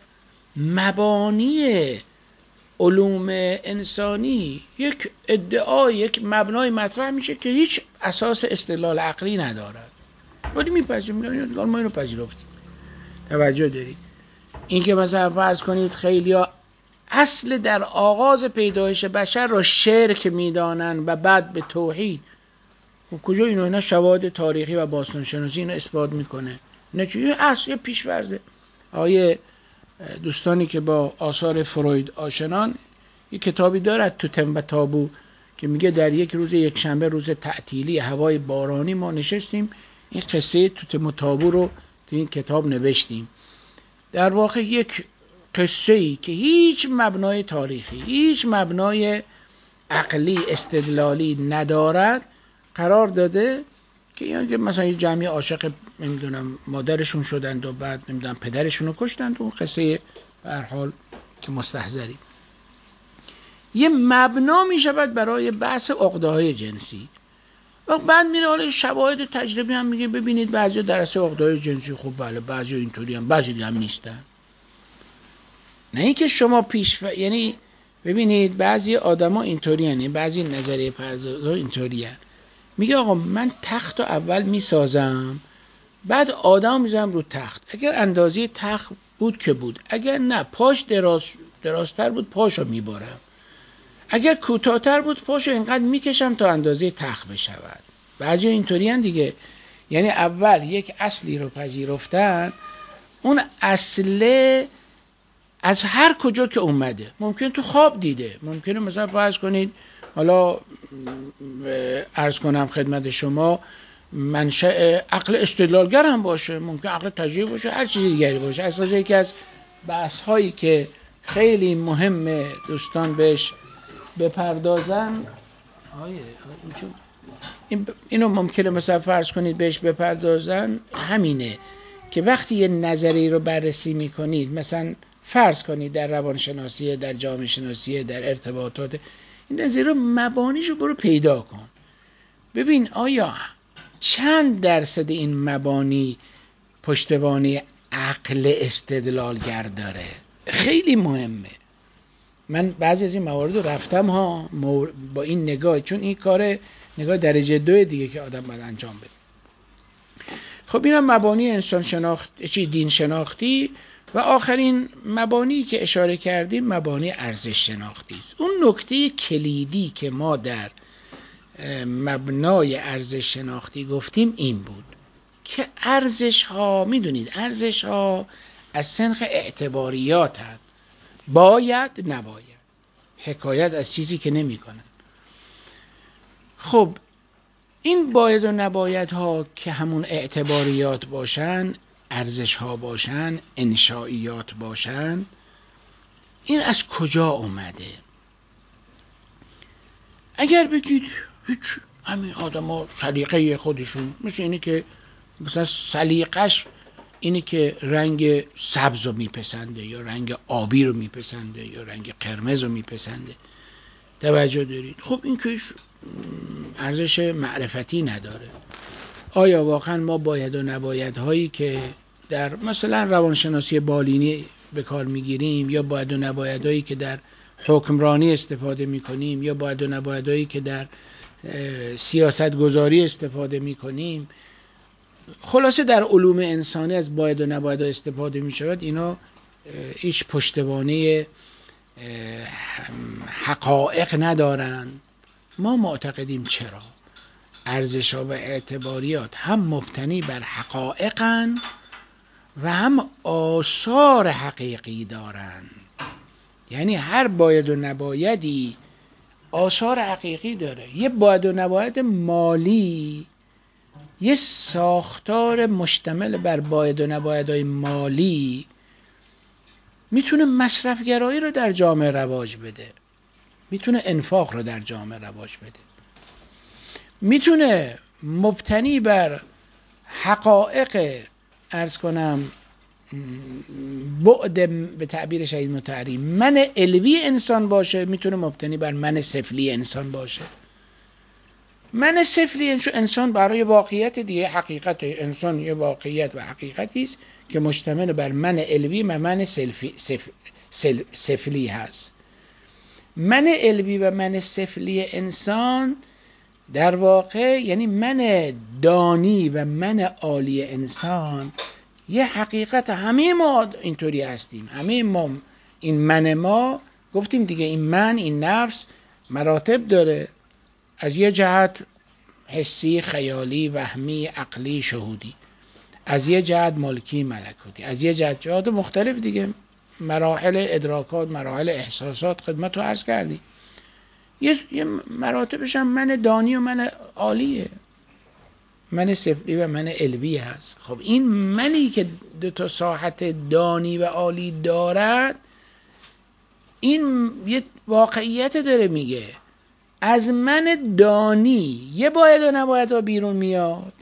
مبانی علوم انسانی یک ادعا، یک مبنای مطرح میشه که هیچ اساس استدلال عقلی ندارد، ولی میپذیریم، ما اینو پذیرفتیم. توجه دارید؟ این که مثلا فرض کنید خیلیا اصل در آغاز پیدایش بشر را شرک میدانن و بعد به توحید، و کجا اینا شواهد تاریخی و باستانشناسی اینو اثبات میکنه؟ نه چیه اصل یه پیش‌فرضه. آیه دوستانی که با آثار فروید آشنان، یک کتابی دارد توتم و تابو که میگه در یک روز یک شنبه، روز تعطیلی هوای بارانی، ما نشستیم این قصه توتم و تابو رو تو این کتاب نوشتیم. در واقع یک قصه‌ای که هیچ مبنای تاریخی، هیچ مبنای عقلی استدلالی ندارد قرار داده که یعنی مثلا یه جمعی عاشق نمیدونم مادرشون شدند و بعد نمیدونم پدرشون رو کشتند و قصه به هر حال که مستحضری یه مبنا می شود برای بحث عقده‌های جنسی. و بعد میره حالا شواهد تجربی هم میگه ببینید بعضی درسته عقده‌های جنسی خوب بله، بعضی اینطوری هم، بعضی دیگه هم نیستن. نه اینکه شما یعنی ببینید بعضی آدما اینطوری هستن، بعضی نظریه پردازا اینطوری هستن. میگه آقا من تخت رو اول میسازم، بعد آدم میذارم رو تخت. اگر اندازه تخت بود که بود، اگر نه پاش درازتر بود پاشو میبرم، اگر کوتاه‌تر بود پاشو اینقدر میکشم تا اندازه تخت بشود. بعضی اینطوری هستن دیگه. یعنی اول یک اصلی رو پذیرفتن، اون اصله از هر کجا که اومده، ممکن تو خواب دیده، ممکنه مثلا فرض کنید حالا عرض کنم خدمت شما منشأ عقل استدلالگر هم باشه، ممکن عقل تجربی باشه، هر چیز دیگری باشه. اساسا یکی از بحث هایی که خیلی مهمه دوستان بهش بپردازن، اینو ممکنه مثلا فرض کنید بهش بپردازن، همینه که وقتی یه نظری رو بررسی میکنید، مثلا فرض کنید در روانشناسی، در جامعه شناسی، در ارتباطات، این نظریه مبانیشو برو پیدا کن، ببین آیا چند درصد این مبانی پشتوانه عقل استدلالگر داره. خیلی مهمه. من بعضی از این موارد رو رفتم ها با این نگاه، چون این کار نگاه درجه 2 دیگه که آدم باید انجام بده. خب اینا مبانی انسان شناختی، دین شناختی، و آخرین مبانی که اشاره کردیم مبانی ارزش شناختی است. اون نکته کلیدی که ما در مبنای ارزش شناختی گفتیم این بود که ارزش ها، میدونید ارزش ها از سنخ اعتباریات هست، باید نباید، حکایت از چیزی که نمی کنن. خب این باید و نباید ها که همون اعتباریات باشن، ارزش ها باشن، انشائیات باشن، این از کجا اومده؟ اگر بگید هیچ، همین آدم ها سلیقه خودشون، مثل اینه که مثلا سلیقش اینه که رنگ سبز رو میپسنده یا رنگ آبی رو میپسنده یا رنگ قرمز رو میپسنده، توجه دارید؟ خب این که ارزش معرفتی نداره. آیا واقعا ما باید و نباید هایی که در مثلا روانشناسی بالینی به کار میگیریم، یا باید و نباید هایی که در حکمرانی استفاده میکنیم، یا باید و نباید هایی که در سیاست گذاری استفاده میکنیم، خلاصه در علوم انسانی از باید و نباید استفاده میشود، اینا هیچ پشتوانه حقایق ندارن. ما معتقدیم چرا؟ ارزش‌ها و اعتباریات هم مبتنی بر حقایقن و هم آثار حقیقی دارن. یعنی هر باید و نبایدی آثار حقیقی داره. یه باید و نباید مالی، یه ساختار مشتمل بر باید و نبایدهای مالی میتونه مصرفگرایی رو در جامعه رواج بده، میتونه انفاق رو در جامعه رواج بده، میتونه مبتنی بر حقایق، عرض کنم بعد به تعبیر شهید مطهری من علوی انسان باشه، میتونه مبتنی بر من سفلی انسان باشه. من سفلی انسان برای واقعیت دیگه، حقیقت انسان یه واقعیت و حقیقتی است که مشتمل بر من علوی و من سفلی هست. من علوی و من سفلی انسان در واقع یعنی من دانی و من عالی انسان یه حقیقت. همه ما اینطوری هستیم، همه ما این من ما گفتیم دیگه، این من، این نفس مراتب داره، از یه جهت حسی، خیالی، وهمی، عقلی، شهودی، از یه جهت ملکی، ملکوتی، از یه جهت مختلف دیگه، مراحل ادراکات، مراحل احساسات خدمت رو عرض کردی. یه مراتبش هم من دانی و من عالیه، من سفلی و من علوی هست. خب این منی که دو تا ساحت دانی و عالی دارد، این یه واقعیت داره میگه. از من دانی یه باید و نباید بیرون میاد،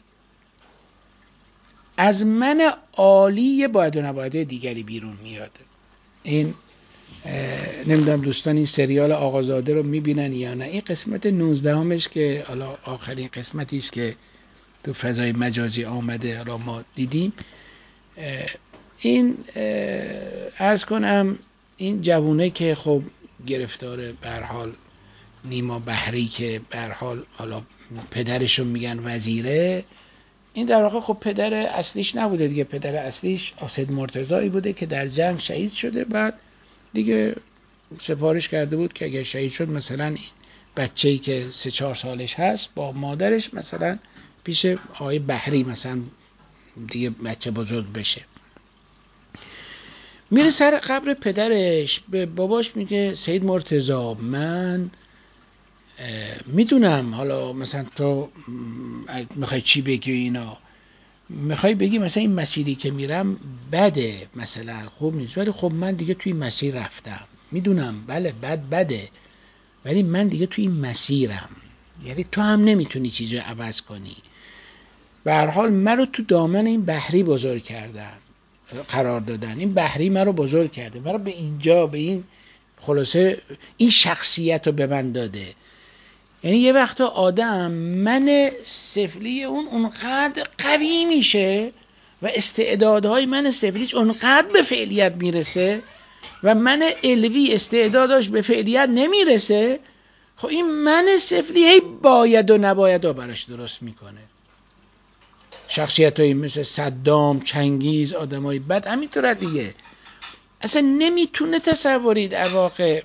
از من عالی یه باید و نباید دیگری بیرون میاد. این نمیدونم دوستان این سریال آقازاده رو میبینن یا نه. این قسمت 19 که حالا آخرین قسمتی است که تو فضای مجازی آمده، حالا ما دیدیم. این عرض کنم این جوونه که خب گرفتاره به هر حال نیما بحری که به هر حال حالا پدرشو میگن وزیره، این در واقع خب پدر اصلیش نبوده دیگه، پدر اصلیش آسد مرتضایی بوده که در جنگ شهید شده. بعد دیگه سفارش کرده بود که اگه شهید شد مثلا این بچه‌ای که 3-4 سالش هست با مادرش مثلا پیش آقای بحری مثلا دیگه بچه بزرگ بشه. میره سر قبر پدرش، به باباش میگه سید مرتضی من میدونم حالا مثلا تو میخوای چی بگی، اینا میخوای بگی مثلا این مسیری که میرم بده مثلا خوب نیست، ولی خب من دیگه توی این مسیر رفتم، میدونم بله بده، ولی من دیگه توی این مسیرم، یعنی تو هم نمیتونی چیزی رو عوض کنی. به هر حال من رو تو دامن این بحری بزرگ کردن، قرار دادن، این بحری من رو بزرگ کرده، من رو به اینجا به این خلاصه این شخصیت رو به من داده. یعنی یه وقتا آدم من سفلی اونقدر قوی میشه و استعدادهای من سفلیش اونقدر به فعلیت میرسه و من علوی استعداداش به فعلیت نمیرسه. خب این من سفلی هی باید و نباید ها براش درست میکنه. شخصیت هایی مثل صدام، چنگیز، آدم های بد همینطوره دیگه. اصلا نمیتونه تصورید در واقع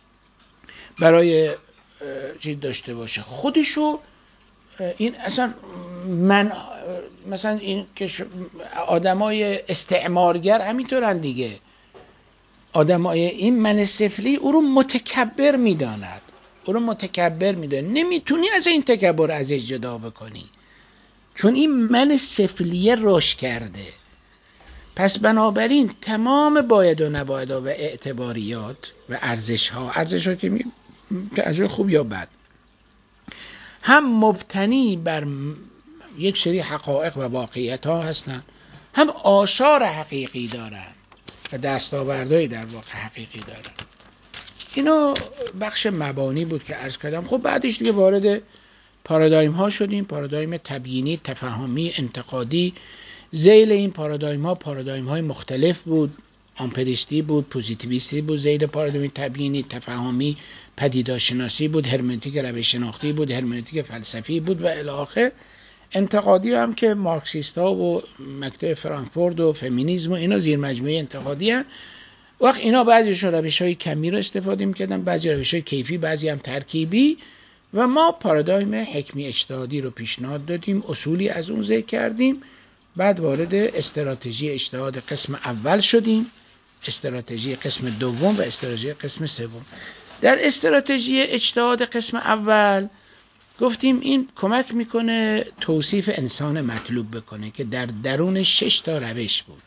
برای چیز داشته باشه خودشو. این اصلا من مثلا این آدمای استعمارگر همینطورن دیگه. آدمای این من سفلی او رو متکبر میداند، نمیتونی از این تکبر ازش جدا بکنی، چون این من سفلیه رشد کرده. پس بنابراین تمام باید و نباید و اعتباریات و ارزش ها که ارزش خوب یا بد، هم مبتنی بر یک سری حقایق و واقعیت ها هستن، هم آثار حقیقی دارن و دستاوردهای در واقع حقیقی دارن. اینا بخش مبانی بود که عرض کردم. خب بعدش دیگه وارد پارادایم ها شدیم، پارادایم تبیینی، تفاهمی، انتقادی. ذیل این پارادایم های مختلف بود، آمپریستی بود، پوزیتیویستی بود، ذیل پارادایم تبیینی، تفاهمی، پدیدارشناسی بود، هرمنوتیک روش شناختی بود، هرمنوتیک فلسفی بود و الی آخر. انتقادی هم که مارکسیست ها و مکتب فرانکفورت و فمینیسم و اینا زیر مجموعه انتقادی هست. وقت اینا بعضیشون روش های کمی رو استفاده میکردن، بعضی روش های کیفی، بعضی هم ترکیبی، و ما پارادایم حکمی اجتهادی رو پیشنهاد دادیم، اصولی از اون ذکر کردیم. بعد وارد استراتژی اجتهاد قسم اول شدیم، استراتژی قسم دوم و استراتژی قسم سوم. در استراتژی اجتهاد قسم اول گفتیم این کمک میکنه توصیف انسان مطلوب بکنه که در درون 6 تا روش بود.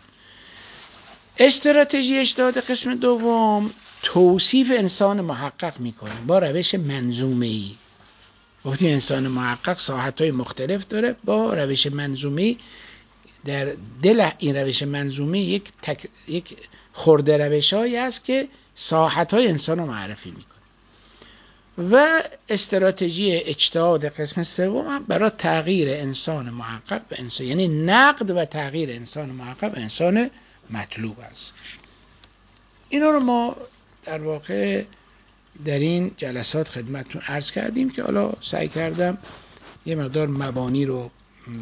استراتژی اجتهاد قسم دوم توصیف انسان محقق میکنه با روش منظومه‌ای. وقتی انسان محقق ساحت‌های مختلف داره، با روش منظومه‌ای در دل این روش منظومه یک خرده روش‌هایی است که ساحت‌های انسان رو معرفی میکنه. و استراتژی اجتهاد قسم سوم هم برای تغییر انسان محقق به انسان، یعنی نقد و تغییر انسان محقق به انسان مطلوب است. اینا رو ما در واقع در این جلسات خدمتتون عرض کردیم که حالا سعی کردم یه مقدار مبانی رو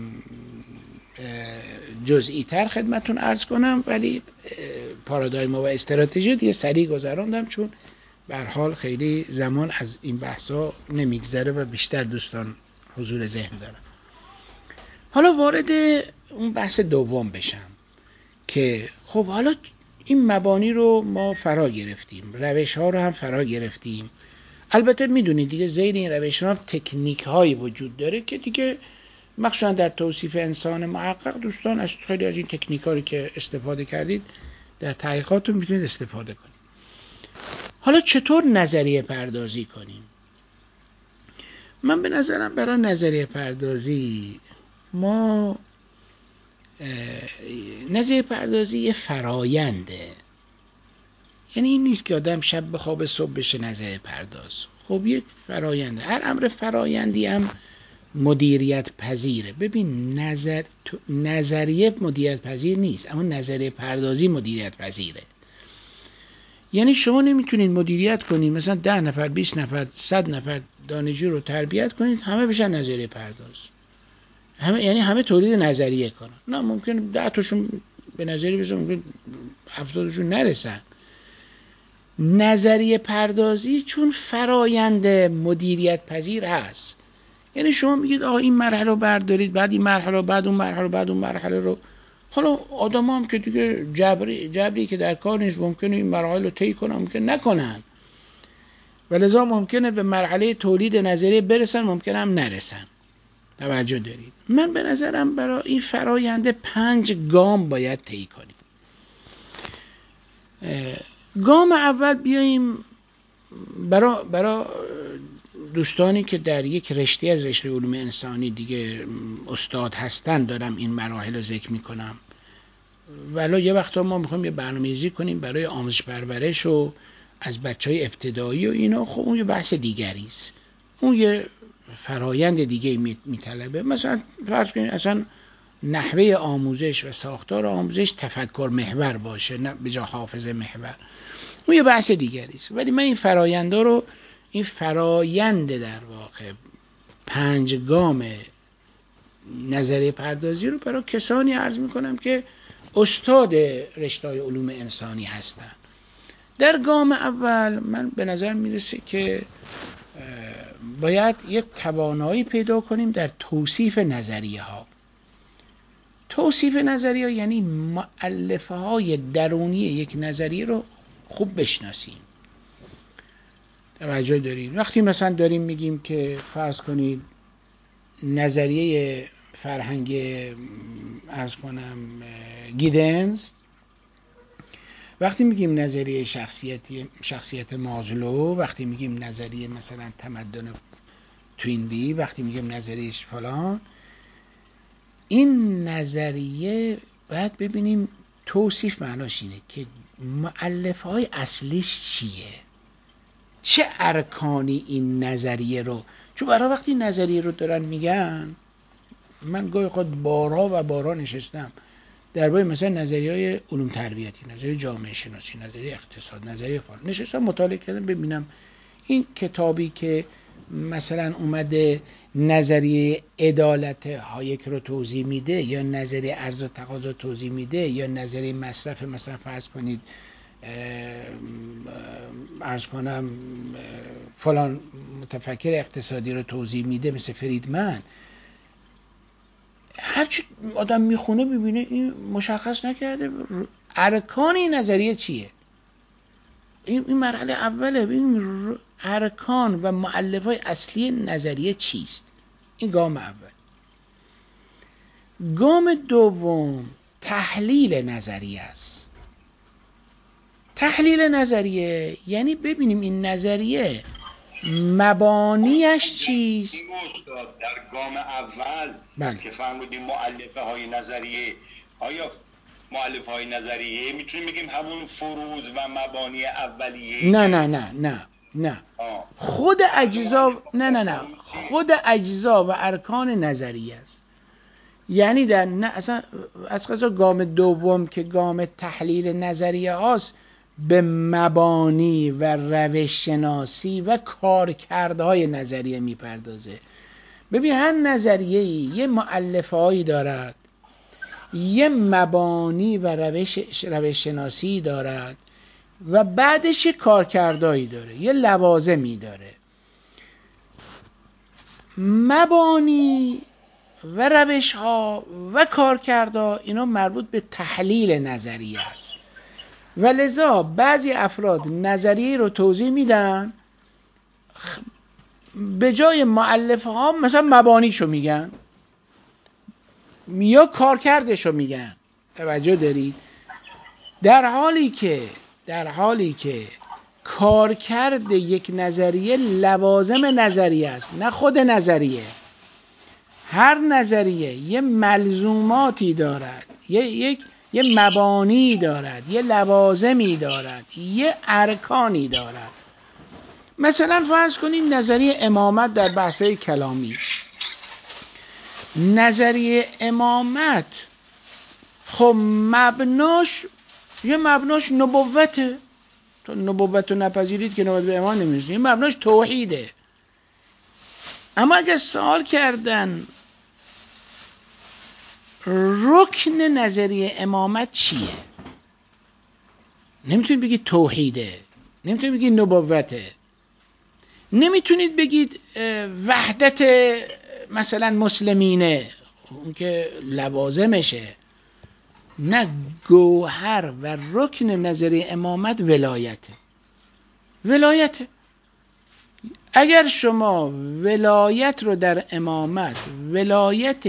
جزئی تر خدمتتون عرض کنم، ولی پارادایم و استراتژی دیگه سریع گذراندم، چون به هر حال خیلی زمان از این بحثا نمیگذره و بیشتر دوستان حضور ذهن دارن. حالا وارد اون بحث دوم بشم که خب حالا این مبانی رو ما فرا گرفتیم، روش ها رو هم فرا گرفتیم. البته میدونید دیگه ذیل این روش ها تکنیک هایی وجود داره که دیگه مخصوصا در توصیف انسان محقق دوستان از خیلی از این تکنیک ها رو که استفاده کردید در تحقیقاتتون میتونید استفاده کنید. حالا چطور نظریه پردازی کنیم؟ من به نظرم برای نظریه پردازی ما نظریه پردازی یه فراینده. یعنی این نیست که آدم شب بخوابه صبح بشه نظریه پرداز. خب یک فراینده. هر امر فرایندی هم مدیریت پذیره. ببین نظریه مدیریت پذیر نیست، اما نظریه پردازی مدیریت پذیره. یعنی شما نمیتونید مدیریت کنید مثلا 10 نفر 20 نفر 100 نفر دانشجو رو تربیت کنید همه بشن نظریه پرداز، یعنی همه تولید نظریه کنن. نه، ممکن 10 تاشون به نظریه برسن، ممکن 70 تاشون نرسن. نظریه پردازی چون فرآیند مدیریت پذیر هست، یعنی شما میگید این مرحله رو بردارید، بعد این مرحله رو، بعد اون مرحله رو، بعد اون مرحله رو. حالا آدم هم که دیگه جبری که در کار نیست، ممکنه این مرحله رو طی کنن، ممکنه نکنن، ولذا ممکنه به مرحله تولید نظریه برسن، ممکنه هم نرسن. توجه دارید؟ من به نظرم برای این فرآیند 5 گام باید طی کنیم. گام اول بیاییم برای دوستانی که در یک رشته از رشته علوم انسانی دیگه استاد هستن دارم این مراحل رو ذکر میکنم. ولی یه وقتا ما میخوایم یه برنامه‌ریزی کنیم برای آموزش پرورش و از بچهای ابتدایی و اینا، خب اون یه بحث دیگری است، اون یه فرایند دیگه میطلبه. مثلا فرض کنید اصلا نحوه آموزش و ساختار آموزش تفکر محور باشه نه به جای حافظه محور، اون یه بحث دیگری است. ولی من این فرایندا رو، این فرایند در واقع 5 گام نظریه پردازی رو برای کسانی عرض میکنم که استاد رشته‌های علوم انسانی هستن. در گام اول من به نظر میرسه که باید یک توانایی پیدا کنیم در توصیف نظریه ها. توصیف نظریه ها یعنی مؤلفه های درونی یک نظریه رو خوب بشناسیم. توجه داریم وقتی مثلا داریم میگیم که فرض کنید نظریه فرهنگ عرض کنم گیدنز، وقتی میگیم نظریه شخصیت مازلو، وقتی میگیم نظریه مثلا تمدن توینبی، وقتی میگیم نظریه فلان، این نظریه باید ببینیم توصیف معناش اینه که مؤلفه های اصلیش چیه، چه ارکانی این نظریه رو. چون برای وقتی نظریه رو دارن میگن، من گاهی خود بارا نشستم درباره مثلا نظریه‌های علوم تربیتی، نظریه جامعه شناسی، نظریه اقتصاد، نظریه فلان، نشستم مطالعه کردم ببینم این کتابی که مثلا اومده نظریه عدالت هایک رو توضیح میده، یا نظریه عرض و تقاضا توضیح میده، یا نظریه مصرف مثلا فرض کنید عرض کنم فلان متفکر اقتصادی رو توضیح میده مثل فریدمن، هرچی آدم میخونه ببینه این مشخص نکرده ارکان این نظریه چیه. این مرحله اوله، ببینیم ارکان و مؤلفه‌های اصلی نظریه چیست. این گام اول. گام دوم تحلیل نظریه است. تحلیل نظریه یعنی ببینیم این نظریه مبانیش چیست. در گام اول که فرمودیم مؤلفه های نظریه، آیا مؤلفه های نظریه میتونیم بگیم همون فروض و مبانی اولیه؟ نه خود اجزا، خود اجزا و ارکان نظریه است. یعنی در اصلا از قضا گام دوم که گام تحلیل نظریه هاست به مبانی و روش شناسی و کارکردهای نظریه میپردازه. ببین هر نظریه‌ای یه مؤلفه‌ای دارد، یه مبانی و روش شناسی دارد و بعدش یه کارکردهایی داره، یه لوازمی داره. مبانی و روش ها و کارکردها اینا مربوط به تحلیل نظریه است و لذا بعضی افراد نظریه رو توضیح میدن به جای مؤلفه ها مثلا مبانیشو میگن یا کارکردشو میگن. توجه دارید؟ در حالی که کارکرد یک نظریه لوازم نظریه است نه خود نظریه. هر نظریه یه ملزوماتی دارد، یه مبانی دارد، یه لوازمی دارد، یه ارکانی دارد. مثلا فرض کنیم نظریه امامت در بحث‌های کلامی. نظریه امامت خب مبناش نبوته. تو نبوت رو نپذیرید که نبوت به امام نمیرسید. این مبناش توحیده. اما اگه سوال کردن رکن نظریه امامت چیه، نمیتونید بگید توحیده، نمیتونید بگید نبوته، نمیتونید بگید وحدت مثلا مسلمینه، اون که لوازمشه. نه، گوهر و رکن نظریه امامت ولایته. اگر شما ولایت رو در امامت ولایت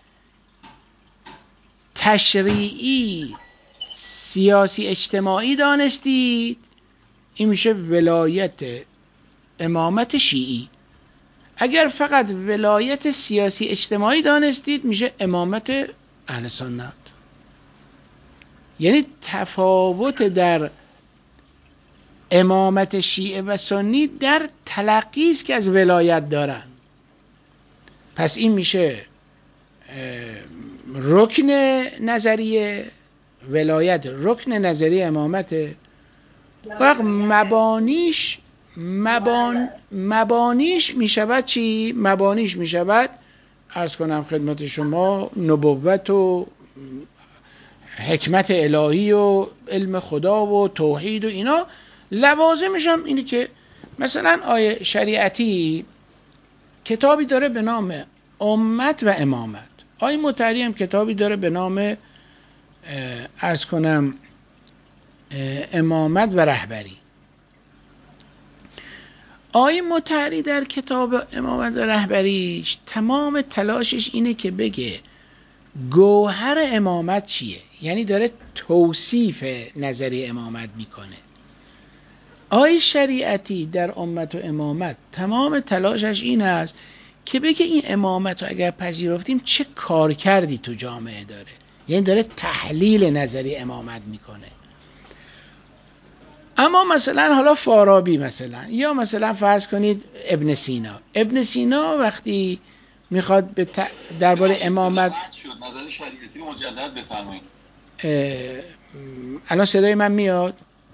تشریعی سیاسی اجتماعی دانستید، این میشه ولایت امامت شیعی. اگر فقط ولایت سیاسی اجتماعی دانستید میشه امامت اهل سنت. یعنی تفاوت در امامت شیعه و سنی در تلقی است که از ولایت دارن. پس این میشه رکن نظریه ولایت، رکن نظریه امامت. وقت مبانیش میشود چی؟ مبانیش میشود عرض کنم خدمت شما نبوت و حکمت الهی و علم خدا و توحید و اینا. لوازمش هم اینه که مثلا آیه شریعتی کتابی داره به نام امت و امامت، آیه مطهری هم کتابی داره به نام عرض کنم امامت و رهبری. آیه مطهری در کتاب امامت و رهبریش تمام تلاشش اینه که بگه گوهر امامت چیه، یعنی داره توصیف نظریه امامت میکنه. آیه شریعتی در امت و امامت تمام تلاشش این است که بگه این امامت رو اگر پذیرفتیم چه کار کردی تو جامعه داره، یعنی داره تحلیل نظریه امامت میکنه. اما مثلا حالا فارابی مثلا یا مثلا فرض کنید ابن سینا وقتی میخواد درباره امامت نظر شریعتی مجدد بفرمایید. الان صدای من میاد؟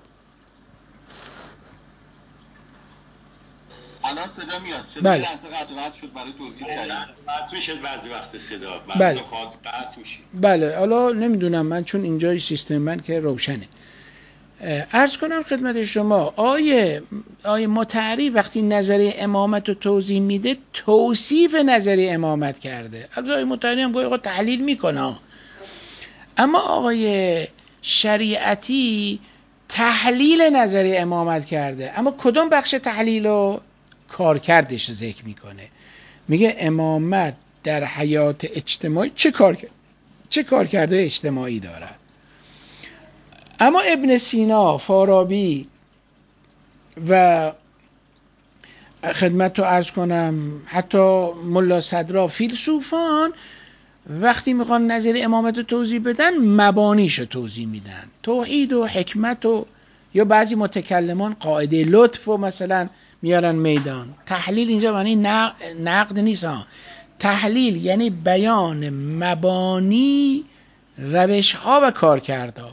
الان صدا میاد. بله. لحظه قطع شد برای توضیح شریعت. قطع میشه بعضی وقت صدا، بله. بعضی نکات قطع میشه. بله حالا نمیدونم من چون اینجا سیستم من که روشنه. عرض کنم خدمت شما آیه مطهری وقتی نظریه امامت رو توضیح میده توصیف نظریه امامت کرده. آیه مطهری هم گویا تحلیل میکنه، اما آقای شریعتی تحلیل نظریه امامت کرده. اما کدوم بخش تحلیل رو؟ کارکردش ذکر میکنه. میگه امامت در حیات اجتماعی چه کارکرده اجتماعی دارد. اما ابن سینا، فارابی و خدمت رو عرض کنم حتی ملا صدرا فیلسوفان وقتی میخوان نظریه امامت رو توضیح بدن مبانیش رو توضیح میدن، توحید و حکمت و یا بعضی متکلمان قاعده لطف و مثلا میارن میدان. تحلیل اینجا معنی نقد نیست، تحلیل یعنی بیان مبانی، روش ها و کارکردها.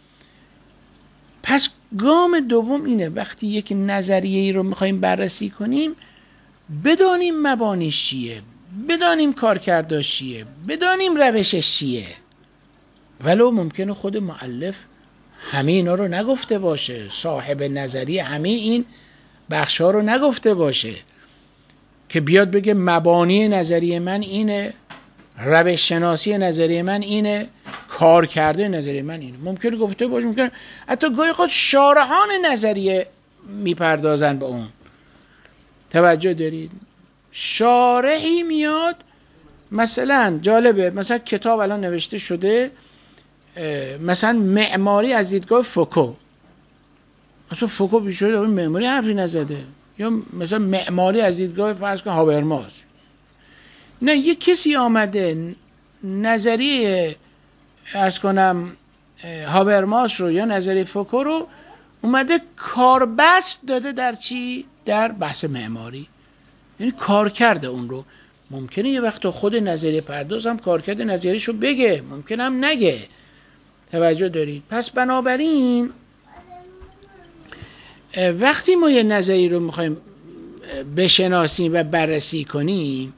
پس گام دوم اینه وقتی یک نظریه رو میخوایم بررسی کنیم بدانیم مبانیش چیه، بدانیم کارکرداش چیه، بدانیم روشش چیه. ولو ممکنه خود مؤلف همه اینا رو نگفته باشه، صاحب نظریه همه این بخشا رو نگفته باشه که بیاد بگه مبانی نظریه من اینه، روش شناسی نظریه من اینه، کار کرده نظریه من اینه. ممکنه گفته باشه، ممکنه حتی گاهی خود شارحان نظریه میپردازن به اون. توجه دارید؟ شارحی میاد مثلا جالبه، مثلا کتاب الان نوشته شده مثلا معماری از دیدگاه فوکو. مثلا فوکو بیشتر در معماری حرفی نزده، یا مثلا معماری از دیدگاه فرض کن هابرماس. نه، یه کسی آمده نظریه عرض کنم هابرماس رو یا نظریه فوکو رو اومده کاربست داده در چی؟ در بحث معماری. یعنی کار کرده اون رو. ممکنه یه وقت خود نظریه پرداز هم کار کرده نظریه‌شو بگه، ممکنه هم نگه. توجه دارید؟ پس بنابراین وقتی ما یه نظریه رو میخوایم بشناسیم و بررسی کنیم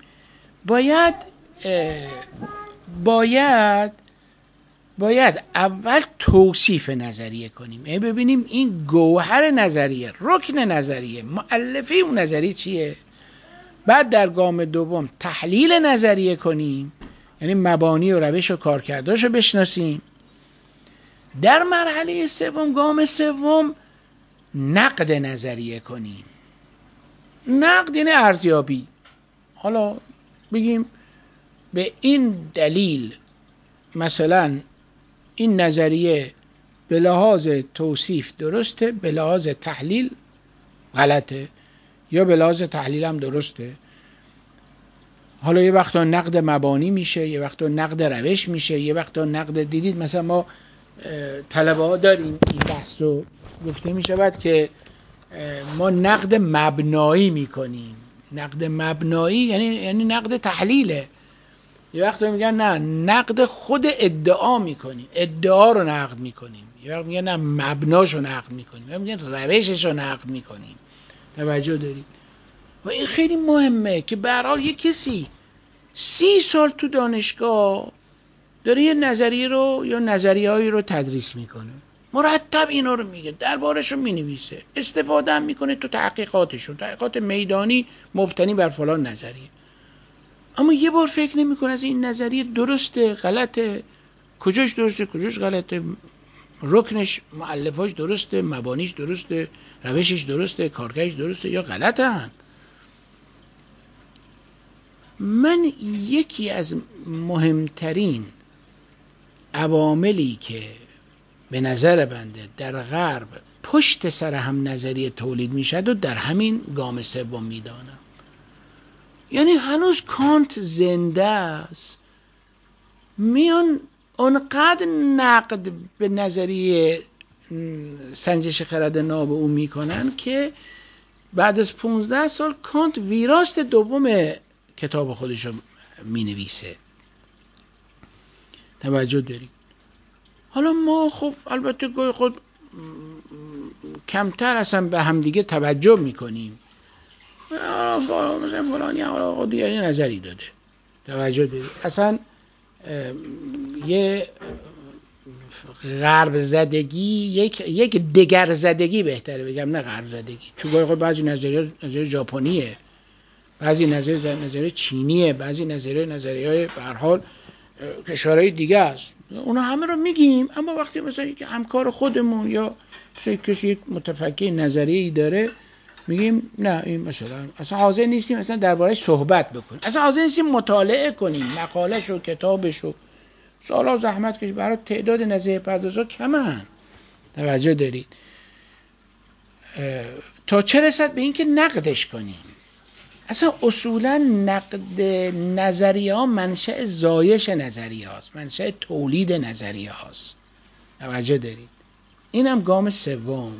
باید اول توصیف نظریه کنیم، یعنی ببینیم این گوهر نظریه، رکن نظریه، مؤلفه اون نظریه چیه. بعد در گام دوم تحلیل نظریه کنیم، یعنی مبانی و روش و کارکرداش رو بشناسیم. در مرحله سوم، گام سوم، نقد نظریه کنیم. نقد یعنی ارزیابی. حالا بگیم به این دلیل مثلا این نظریه به لحاظ توصیف درسته، به لحاظ تحلیل غلطه، یا به لحاظ تحلیل هم درسته. حالا یه وقتا نقد مبانی میشه، یه وقتا نقد روش میشه، یه وقتا نقد. دیدید مثلا ما طلبه ها داریم این بحث رو گفته میشود که ما نقد مبنایی میکنیم. نقد مبنایی یعنی نقد تحلیله. یه وقت میگن نه، نقد خود ادعا میکنیم، ادعا رو نقد میکنیم. یه وقت میگن نه، مبناش رو نقد میکنیم، یا میگن روشش رو نقد میکنیم. توجه دارید؟ و این خیلی مهمه که به هر حال یه کسی 30 سال تو دانشگاه داره یه نظریه رو یا نظریه‌ای رو تدریس میکنه، مرتب اینا رو میگه، دربارش رو مینویسه، استفاده هم میکنه تو تحقیقاتشون، تحقیقات میدانی مبتنی بر فلان نظریه. اما یه بار فکر نمیکنه از این نظریه درسته، غلطه، کجاش درسته، کجاش غلطه، رکنش، مؤلفاش درسته، مبانیش درسته، روشش درسته، کارکردش درسته یا غلطن. من یکی از مهمترین عواملی که به نظر بنده در غرب پشت سر هم نظریه تولید میشد و در همین گام سوم میدانم. یعنی هنوز کانت زنده است، میان اونقدر نقد به نظریه سنجش خرد ناب او میکنن که بعد از 15 سال کانت ویراست دوم کتاب خودشو مینویسه. توجه داریم؟ حالا ما خب البته گاهی خود کمتر اصلا به همدیگه توجه میکنیم، مثلا فلانی آقا دیگری نظری داده. توجه داریم؟ اصلا یه غرب زدگی، یک دگر زدگی بهتره بگم، نه غرب زدگی، چون گاهی خود بعضی نظریه ژاپنیه، بعضی نظریه چینیه، بعضی نظریه‌های به هر حال کشورهای دیگه است، اونا همه رو میگیم. اما وقتی مثلا یک همکار خودمون یا کسی یک متفکر نظریه‌ای داره، میگیم نه این مثلا اصلا حاضر نیستیم اصلا درباره‌اش صحبت بکنیم، اصلا حاضر نیستیم مطالعه کنیم مقاله‌ش و کتابش و سالا زحمت کشید، برای تعداد نظریه پردازا کمن. توجه دارید؟ تا چه رسد به این که نقدش کنیم. اصلا اصولا نقد نظریه ها منشأ زایش نظریه هاست، منشأ تولید نظریه هاست. توجه دارید؟ این هم گام سوم.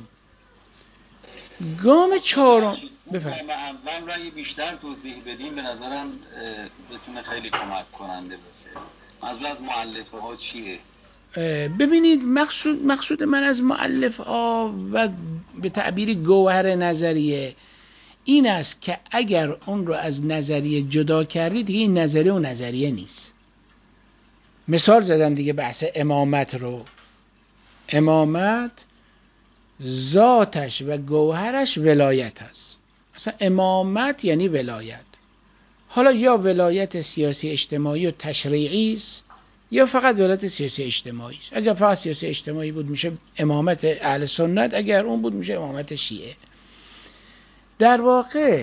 گام چهارم بفرمایید. گام اول را یه بیشتر توضیح بدیم، به نظرم بتونه خیلی کمک کننده باشه. منظور از مؤلفه ها چیه؟ ببینید، مقصود من از مؤلفه ها و به تعبیر گوهر نظریه این است که اگر اون رو از نظریه جدا کردید دیگه این نظریه و نظریه نیست. مثال زدم دیگه، بحث امامت رو. امامت ذاتش و گوهرش ولایت است. اصلا امامت یعنی ولایت. حالا یا ولایت سیاسی اجتماعی و تشریعی است یا فقط ولایت سیاسی اجتماعی است. اگر فقط سیاسی اجتماعی بود میشه امامت اهل سنت، اگر اون بود میشه امامت شیعه. در واقع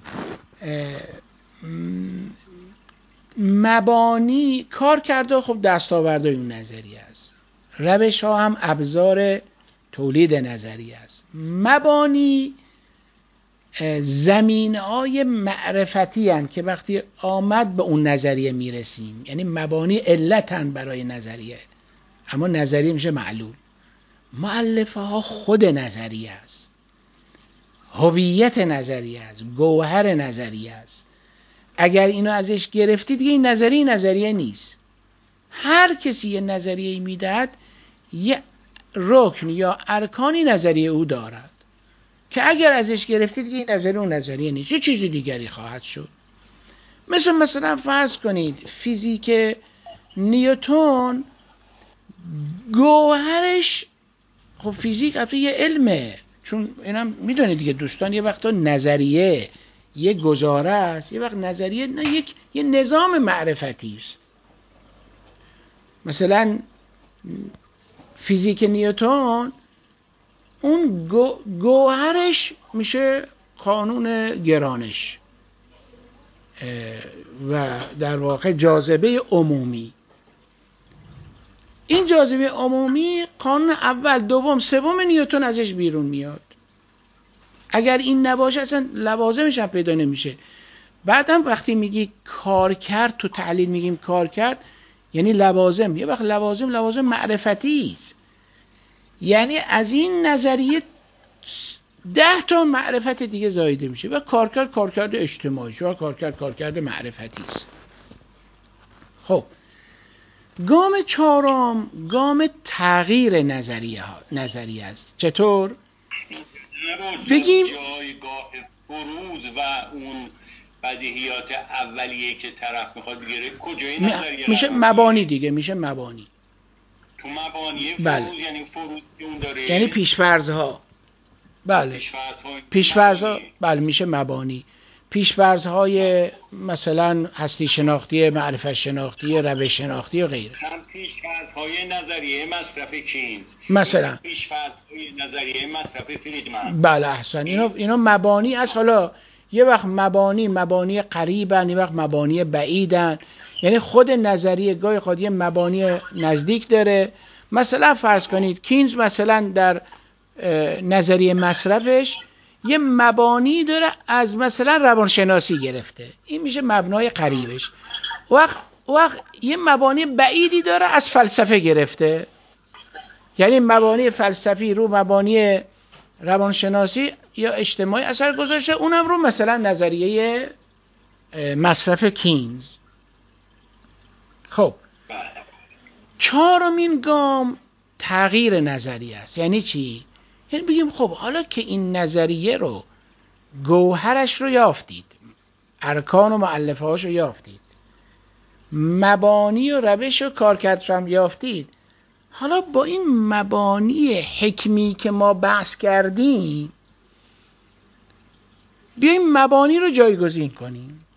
مبانی کار کرده، خب دستاورده اون نظریه است، روش ها هم ابزار تولید نظریه است. مبانی زمین های معرفتی هستند که وقتی آمد به اون نظریه میرسیم، یعنی مبانی علتن برای نظریه، اما نظریه میشه معلول. مؤلفه ها خود نظریه است، هویت نظریه است، گوهر نظریه است. اگر اینو ازش گرفتید دیگه این نظریه نیست. هر کسی یه نظریه میدهد یه رکن یا ارکانی نظریه او دارد که اگر ازش گرفتید دیگه این نظریه اون نظریه نیست، یه چیز دیگری خواهد شد. مثلا فرض کنید فیزیک نیوتن گوهرش، خب فیزیک البته یه علمه، چون اینم میدونید دیگه دوستان، یه وقتا نظریه یه گزاره است، یه وقت نظریه نه یه نظام معرفتی است. مثلا فیزیک نیوتن اون گوهرش میشه قانون گرانش و در واقع جاذبه عمومی. این جاذبه عمومی قانون اول، دوم، سوم نیوتن ازش بیرون میاد. اگر این نباشه اصلا لوازمش هم پیدا نمیشه. بعدم وقتی میگی کار کرد، تو تحلیل میگیم کار کرد یعنی لوازم. یه وقت لوازم معرفتی است، یعنی از این نظریه 10 تا معرفت دیگه زایده میشه و کارکرد اجتماعی و کارکرد معرفتی است. خب گام چهارم گام تغییر نظریه است. چطور؟ بگیم جایگاه فروض و اون بدیهیات اولیه که طرف میخواد بگیره کجای نظریه میشه مبانی دیگه، میشه مبانی. تو مبانی فروض بله. یعنی فروض اون داره، یعنی پیش‌فرض‌ها. بله پیش‌فرض‌ها، بله میشه مبانی. پیش‌فرض‌های مثلا هستی شناختی، معرفت شناختی، روش شناختی و غیره. مثلا پیش‌فرض‌های نظریه مصرف کینز، مثلا پیش‌فرض‌های نظریه مصرف فریدمن. بله احسن. اینا مبانی است. حالا یه وقت مبانی قریبن، یه وقت مبانی بعیدن. یعنی خود نظریه گاهی خود یه مبانی نزدیک داره. مثلا فرض کنید کینز مثلا در نظریه مصرفش یه مبانی داره از مثلا روانشناسی گرفته، این میشه مبنای قریبش. وقت یه مبانی بعیدی داره از فلسفه گرفته، یعنی مبانی فلسفی رو مبانی روانشناسی یا اجتماعی اثر گذاشته، اونم رو مثلا نظریه مصرف کینز. خب چهارمین گام تغییر نظریه است. یعنی چی؟ یعنی بگیم خب حالا که این نظریه رو گوهرش رو یافتید، ارکان و مؤلفه هاش رو یافتید، مبانی و روش و کارکردش هم یافتید، حالا با این مبانی حکمی که ما بحث کردیم بیاییم مبانی رو جایگزین کنیم،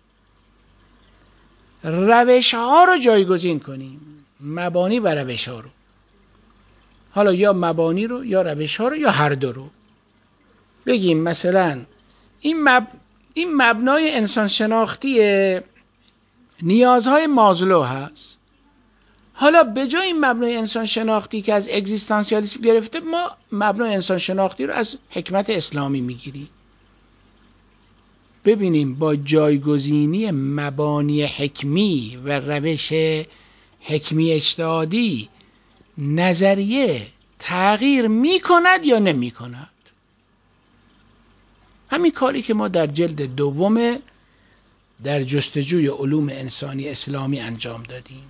روش ها رو جایگزین کنیم، مبانی و روش ها رو. حالا یا مبانی رو یا روش ها رو یا هر دو رو. بگیم مثلا این مبنای انسان شناختی نیازهای مازلو هست. حالا به جای این مبنای انسان شناختی که از اگزیستانسیالیسم گرفته، ما مبنای انسان شناختی رو از حکمت اسلامی میگیریم. ببینیم با جایگزینی مبانی حکمی و روش حکمی اجتهادی نظریه تغییر میکند یا نمیکند. همین کاری که ما در جلد دوم در جستجوی علوم انسانی اسلامی انجام دادیم.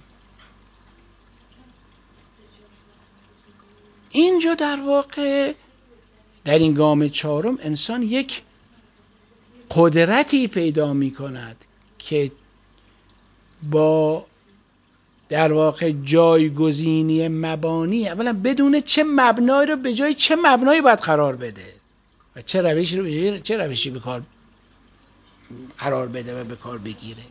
اینجا در واقع در این گام چهارم انسان یک قدرتی پیدا می کند که با در واقع جایگزینی مبانی اولا بدون چه مبنایی رو به جای چه مبنایی باید قرار بده و چه روشی رو به جای چه روشی به کار قرار بده و به کار بگیره.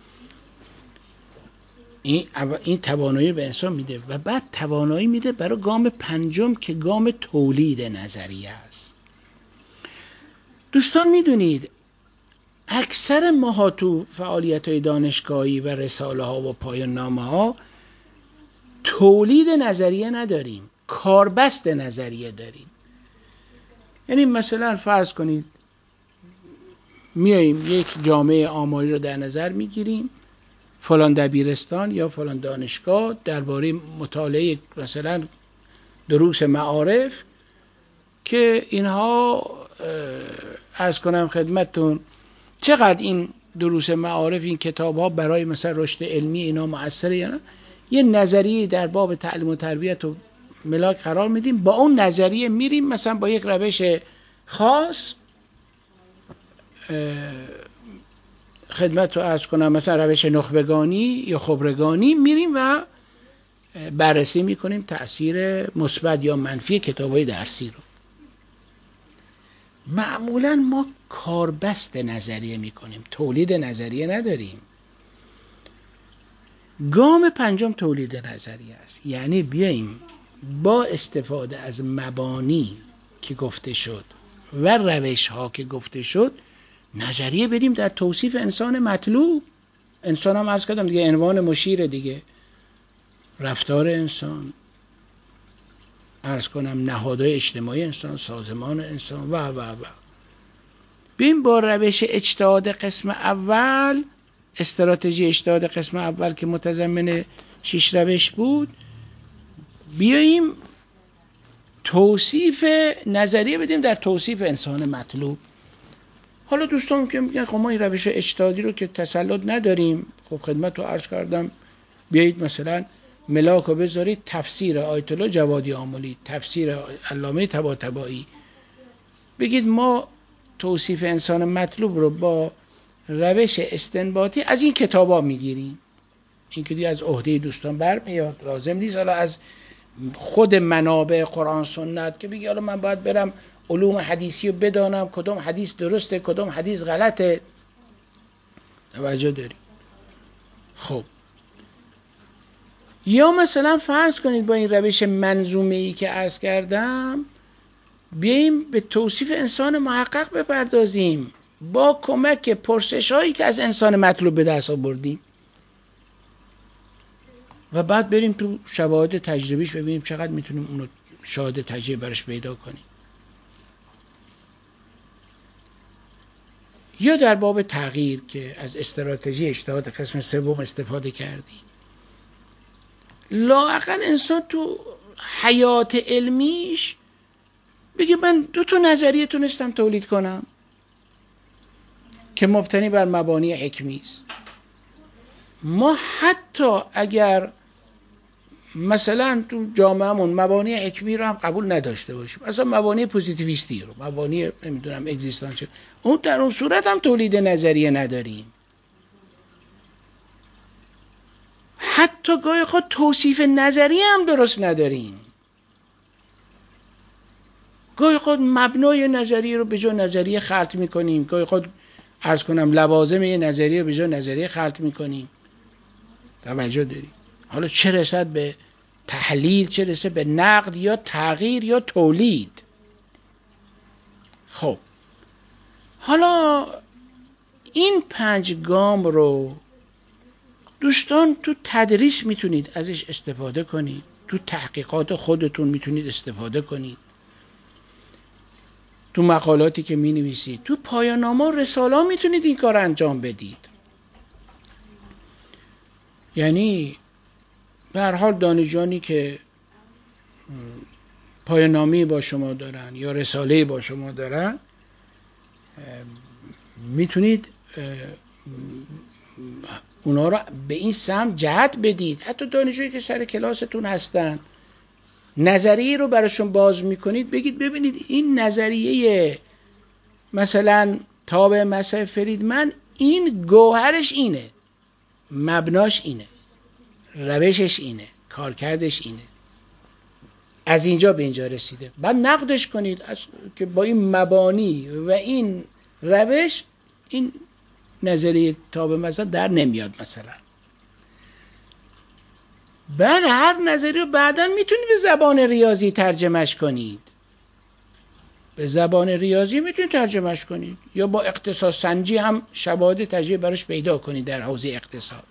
این توانایی به انسان میده و بعد توانایی میده برای گام پنجم که گام تولید نظریه است. دوستان میدونید اکثر ماها تو فعالیت‌های دانشگاهی و رساله ها و پایان نامه ها تولید نظریه نداریم، کاربست نظریه داریم. یعنی مثلا فرض کنید میاییم یک جامعه آماری رو در نظر میگیریم، فلان دبیرستان یا فلان دانشگاه درباره مطالعه مثلا دروس معارف که اینها عرض کنم خدمتتون چقدر این دروس معارف این کتاب ها برای مثلا رشد علمی اینا مؤثره یا نه، یه نظریه در باب تعلیم و تربیت و ملاک قرار میدیم، با اون نظریه میریم مثلا با یک روش خاص خدمت رو عرض کنم مثلا روش نخبگانی یا خبرگانی میریم و بررسی میکنیم تأثیر مثبت یا منفی کتاب‌های درسی رو. معمولا ما کاربست نظریه میکنیم، تولید نظریه نداریم. گام پنجم تولید نظریه است. یعنی بیاییم با استفاده از مبانی که گفته شد و روش ها که گفته شد نظریه بدیم در توصیف انسان مطلوب. انسان هم عرض کردم دیگه عنوان مشیر دیگه، رفتار انسان، عرض کنم نهادهای اجتماعی انسان، سازمان انسان و بیم با روش اجتهاد قسم اول، استراتژی اجتهاد قسم اول که متضمن 6 روش بود، بیاییم توصیف نظریه بدیم در توصیف انسان مطلوب. حالا دوستان که میگن خب ما این روش اجتهادی رو که تسلط نداریم، خب خدمت رو عرض کردم، بیایید مثلا ملاک رو بذارید تفسیر آیت الله جوادی آملی، تفسیر علامه طباطبایی، بگید ما توصیف انسان مطلوب رو با روش استنباطی از این کتابا میگیریم. این که دیگه از عهده دوستان برمیاد، لازم نیست حالا از خود منابع قرآن سنت که بگی حالا من باید برم علوم حدیثی رو بدانم کدوم حدیث درسته کدوم حدیث غلطه. توجه داری؟ خب یا مثلا فرض کنید با این روش منظومه‌ای که عرض کردم بیاییم به توصیف انسان محقق بپردازیم با کمک پرسش هایی که از انسان مطلوب به دست آوردیم و بعد بریم تو شواهد تجربیش ببینیم چقدر میتونیم اونو شاهد تجربی براش پیدا کنیم. یا در باب تغییر که از استراتژی اجتهاد قسم سوم استفاده کردیم، لااقل انسان تو حیات علمیش بگه من 2 نظریه تونستم تولید کنم که مبتنی بر مبانی حکمی است. ما حتی اگر مثلا تو جامعهمون مبانی حکمی رو هم قبول نداشته باشیم، مثلا مبانی پوزیتیویستی رو، مبانی نمیدونم اگزیستانس، اون در اون صورت هم تولید نظریه نداریم. حتی گاهی خود توصیف نظریه هم درست نداریم. گاهی خود مبنای نظریه رو به جای نظریه خلط میکنیم، گاهی خود عرض کنم لوازم یه نظریه به جای نظریه خلط میکنیم. توجه داریم؟ حالا چه رسد به تحلیل، چه رسد به نقد یا تغییر یا تولید. خب حالا این 5 گام رو دوستان تو تدریس میتونید ازش استفاده کنید، تو تحقیقات خودتون میتونید استفاده کنید، تو مقالاتی که می نویسید، تو پایان‌نامه و رساله میتونید این کار انجام بدید. یعنی به هر حال دانشجویانی که پایان‌نامه‌ای با شما دارن یا رساله‌ای با شما دارن میتونید اونا رو به این سمت جهت بدید. حتی دانشجویی که سر کلاستون هستن نظریه رو براشون باز میکنید، بگید ببینید این نظریه مثلا تابع مذهب فریدمن این گوهرش اینه، مبناش اینه، روشش اینه، کارکردش اینه، از اینجا به اینجا رسیده. بعد نقدش کنید که با این مبانی و این روش این نظریه تابع مذهب در نمیاد مثلا. بعد هر نظریه بعداً میتونید به زبان ریاضی ترجمهش کنید، به زبان ریاضی میتونید ترجمهش کنید یا با اقتصاد سنجی هم شواهد تجربی براش پیدا کنید در حوزه اقتصاد.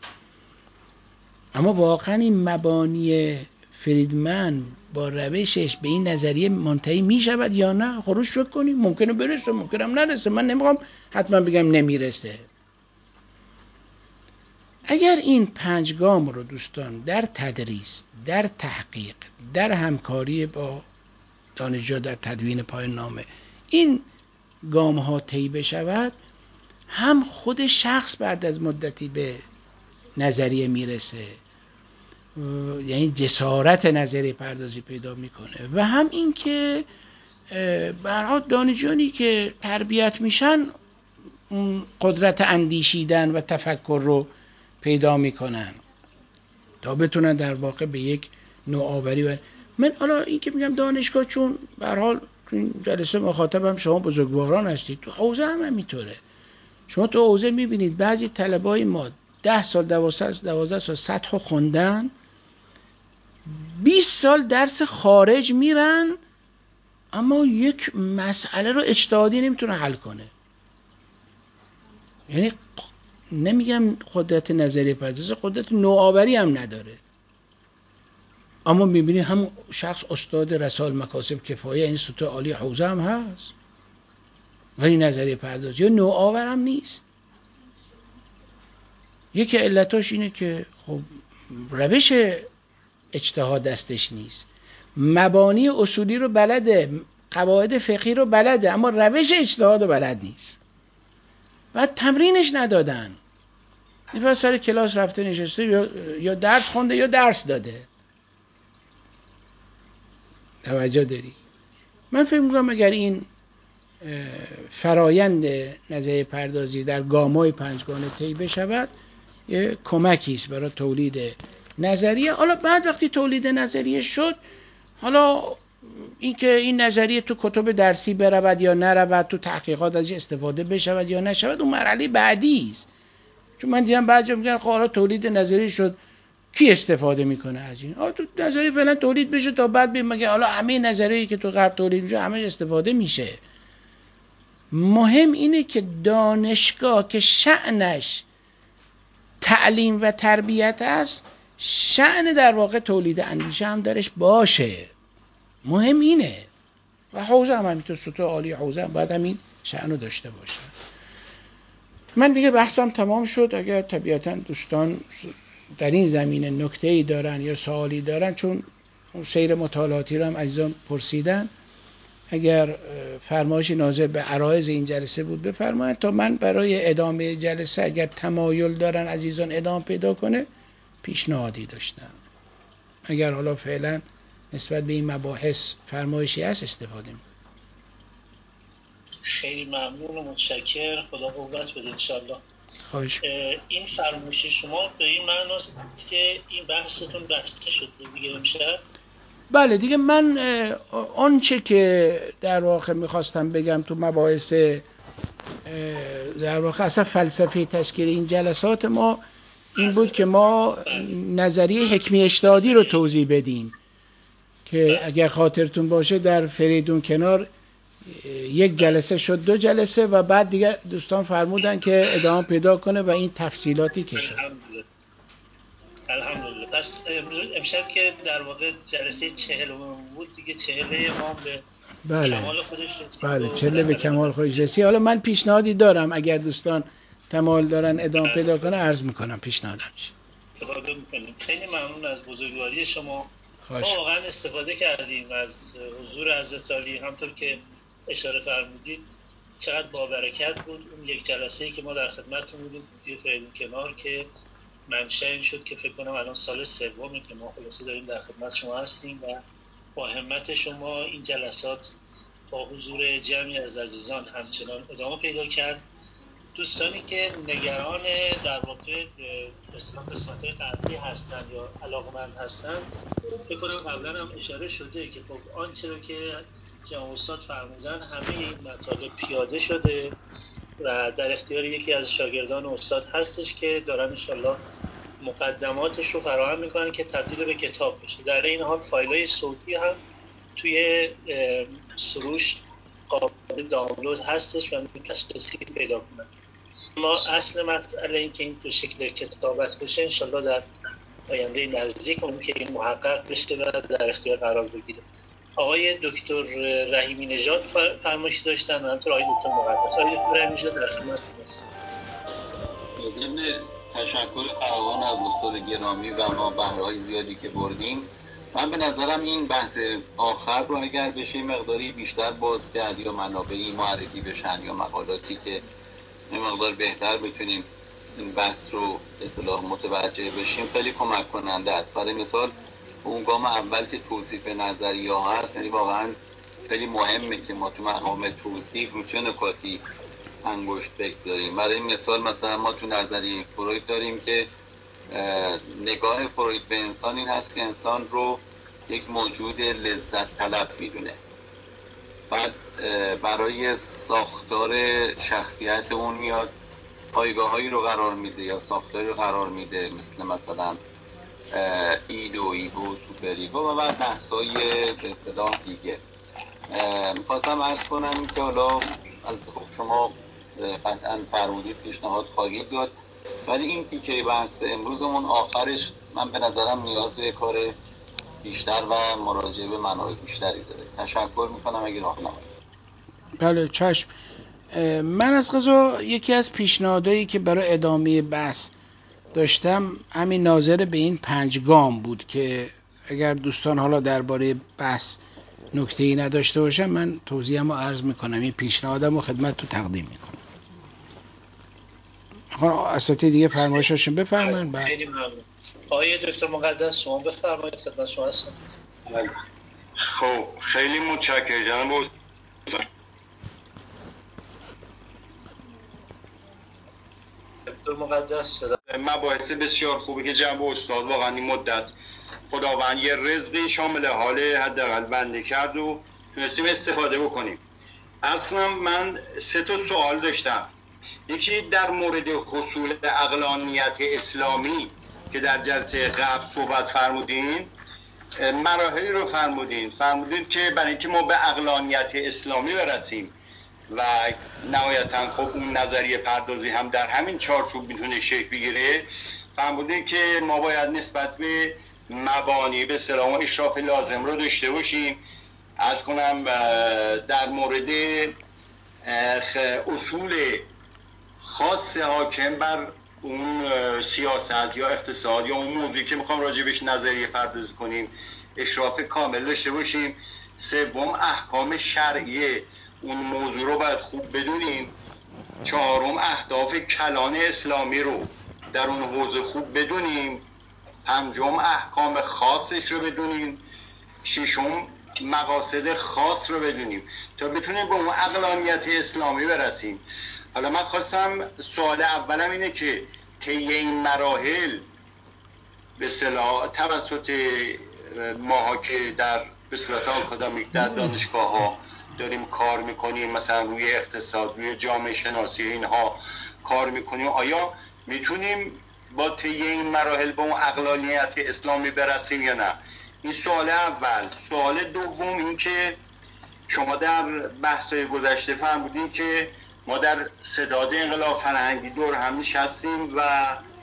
اما واقعا این مبانی فریدمن با روشش به این نظریه منتهی میشود یا نه؟ خروش فکر کنید، ممکنه برسه ممکنه هم نرسه، من نمیخوام حتما بگم نمیرسه. اگر این 5 گام رو دوستان در تدریس، در تحقیق، در همکاری با دانشجو در تدوین پایان نامه این گام ها طی بشود، هم خود شخص بعد از مدتی به نظریه میرسه، یعنی جسارت نظریه پردازی پیدا میکنه، و هم این که به هر حال دانشجویانی که تربیت میشن قدرت اندیشیدن و تفکر رو پیدا میکنن تا بتونن در واقع به یک نوآوری. من حالا این که میگم دانشگاه، چون به هر حال تو این جلسه مخاطبم شما بزرگواران هستید، تو حوزه هم همینطوره. شما تو حوزه میبینید بعضی طلبای ما 10 سال 12 سال سطح خوندن، 20 سال درس خارج میرن اما یک مسئله رو اجتهادی نمیتونه حل کنه. یعنی نمیگم قدرت نظری پردازی، قدرت نوآوری هم نداره. اما میبینی هم شخص استاد رسائل مکاسب کفایه این سطح عالی حوزه هم هست ولی نظریه پردازی نوآور هم نیست. یکی علتاش اینه که خب روش اجتهاد دستش نیست. مبانی اصولی رو بلده، قواعد فقهی رو بلده، اما روش اجتهاد رو بلد نیست و تمرینش ندادن. این سر کلاس رفته نشسته یا درس خونده یا درس داده. توجه داری؟ من فکر می‌کنم اگر این فرایند نظریه پردازی در گام‌های پنجگانه طی بشود، یه کمکی است برای تولید نظریه. حالا بعد وقتی تولید نظریه شد، حالا اینکه این نظریه تو کتب درسی برود یا نرود، تو تحقیقات ازش استفاده بشود یا نشود، اون مرحله بعدی است. چون من دیدم بعضی میگن خب حالا تولید نظریه شد، کی استفاده میکنه از این؟ تو نظریه فعلا تولید بشه تا بعد ببین مگه حالا همه نظریه‌ای که تو غرب تولید میشه همه استفاده میشه. مهم اینه که دانشگاه که شأنش تعلیم و تربیت است، شأن در واقع تولید اندیشه هم درش باشه. مهم اینه. و حوزه هم همینطور، سطوح عالی حوزه هم باید همین شأن رو داشته باشه. من دیگه بحثم تمام شد. اگر طبیعتا دوستان در این زمینه نکته‌ای دارن یا سوالی دارن، چون سیر مطالعاتی رو هم عزیزان پرسیدن، اگر فرمایش ناظر به عرایض این جلسه بود بفرمایید تا من برای ادامه جلسه اگر تمایل دارن عزیزان ادامه پیدا کنه پیشنهادی داشتم. اگر حالا فعلا نسبت به این مباحث فرمایشی هست استفاده می‌کنم. خیلی ممنون و متشکر. خدا قوت بده انشالله. این فرمایش شما به این معناست که این بحثتون بسته شد دیگه امشب؟ بله دیگه. من آنچه که در واقع میخواستم بگم تو مباحث در واقع اصلا فلسفه تشکیل این جلسات ما این بود که ما نظریه حکمی اجتهادی رو توضیح بدیم که اگر خاطرتون باشه در فریدون کنار یک جلسه شد 2 جلسه و بعد دیگه دوستان فرمودن که ادامه پیدا کنه و این تفصیلاتی که شد. الحمدلله. پس امشب که در واقع جلسه 40 بود دیگه 40 ما به کمال خودش رسید. بله 40 به کمال خودش رسید. حالا من پیشنهادی دارم اگر دوستان تمایل دارن ادامه پیدا کنه عرض میکنم پیشنهادم چیه. استفاده میکنیم. خیلی ممنون از بزرگواری شما. ما واقعا استفاده کردیم از حضور حضرت عالی. همطور که اشاره فرمودید چقدر بابرکت بود اون یک جلسه‌ای که ما در خدمتتون بودیم توی فریدون کنار که منشأ این شد که فکر کنم الان سال سومه که ما خلاصه داریم در خدمت شما هستیم و با همت شما این جلسات با حضور جمعی از عزیزان همچنان ادامه پیدا کرد. دوستانی که نگران در واقع قسمت‌های قبلی هستند یا علاقمند هستند، فکر کنم قبلا هم اشاره شده که خب آنچه رو که جناب استاد فرمودن همه این مطالب پیاده شده و در اختیار یکی از شاگردان استاد هستش که دارن انشالله مقدماتش رو فراهم میکنن که تبدیل به کتاب بشه. در این حال فایل‌های صوتی هم توی سروش قابل دانلود هستش و کسی پیدا کنن. ما اصل مسئله این که این به شکل کتابت بشه انشالله در آینده نزدیک اون که این محقق بشه و در اختیار قرار بگیره. آقای دکتر رحیمی نژاد فرمایشی داشتن و همینطور آقای دکتر مقدس. آقای دکتر رحیمی نژاد در خدمتتون هستم. ضمن تشکر فراوان از استاد گرامی و ما بهره‌های زیادی که بردیم، من به نظرم این بحث آخر رو اگر بشه مقداری بیشتر باز کرد یا منابعی معرفی بشن یا مقالاتی که مقدار بهتر بتونیم این بحث رو به اصطلاح متوجه بشیم خیلی کمک کننده است. برای مثال اون گام اول که توصیف نظریه ها هست، یعنی واقعا خیلی مهمه که ما تو مقام توصیف رو چه نکاتی انگشت بگذاریم. برای مثال مثلا ما تو نظریه فروید داریم که نگاه فروید به انسان این هست که انسان رو یک موجود لذت طلب میدونه. بعد برای ساختار شخصیت اون میاد پایگاه‌هایی رو قرار میده یا ساختاری رو قرار میده مثلا ایدو، ایگو، سوپر ایگو و بعد بحث‌های به اصطلاح دیگه. میخواستم عرض کنم که حالا خب شما قطعا فرمودید پیشنهاد خواهید داد، ولی این تیکه بحث امروزمون آخرش من به نظرم نیاز به کار بیشتر و مراجعه به منابع بیشتری داره. تشکر میکنم اگه راهنمایی. بله چشم. من از قضا یکی از پیشنهادایی که برای ادامه بحث داشتم همین ناظر به این 5 گام بود که اگر دوستان حالا درباره بحث نکته‌ای نداشته باشم من توضیحمو عرض میکنم، این پیشنهادمو خدمت تو تقدیم میکنم. اساتید دیگه فرمایشاشون بفرمایید. خیلی ممنون. آقای دکتر مقدس شما بفرمایید، خدمت شما هستم. خب خیلی متشکرم جناب دکتر مقدس. مباحث بسیار خوبی که جناب استاد واقعا این مدت خداوند یه رزقی شامل حال حداقل بنده کرد و تونستیم استفاده بکنیم. از کنم من 3 تا سوال داشتم. یکی در مورد حصول عقلانیت اسلامی که در جلسه قبل صحبت فرمودین، مراحلی رو فرمودین که برای اینکه ما به عقلانیت اسلامی برسیم و نهایتا خب اون نظریه پردازی هم در همین چارچوب میتونه شکل بگیره، فرمودین که ما باید نسبت به مبانی به اصطلاح اشراف لازم رو داشته باشیم. از کنم در مورد اصول خاص حاکم بر اون سیاست یا اقتصاد یا اون موضوعی که میخوام راجبش نظریه پردازی کنیم اشراف کامل داشته باشیم. 3 احکام شرعیه اون موضوع رو باید خوب بدونیم. 4 اهداف کلان اسلامی رو در اون حوزه خوب بدونیم. 5 احکام خاصش رو بدونیم. 6 مقاصد خاص رو بدونیم تا بتونیم به اون عقلانیت اسلامی برسیم. حالا من خواستم سوال اولم اینه که طی این مراحل به اصطلاح توسط ماها که در به صورت آکادمیک در دانشگاه ها داریم کار میکنیم، مثلا روی اقتصاد، روی جامعه شناسی اینها کار میکنیم، آیا میتونیم با طی این مراحل به اون عقلانیت اسلامی برسیم یا نه؟ این سوال اول. سوال دوم این که شما در بحث‌های گذشته فرمودین که ما در ستاد انقلاب فرهنگی دور هم نشستیم و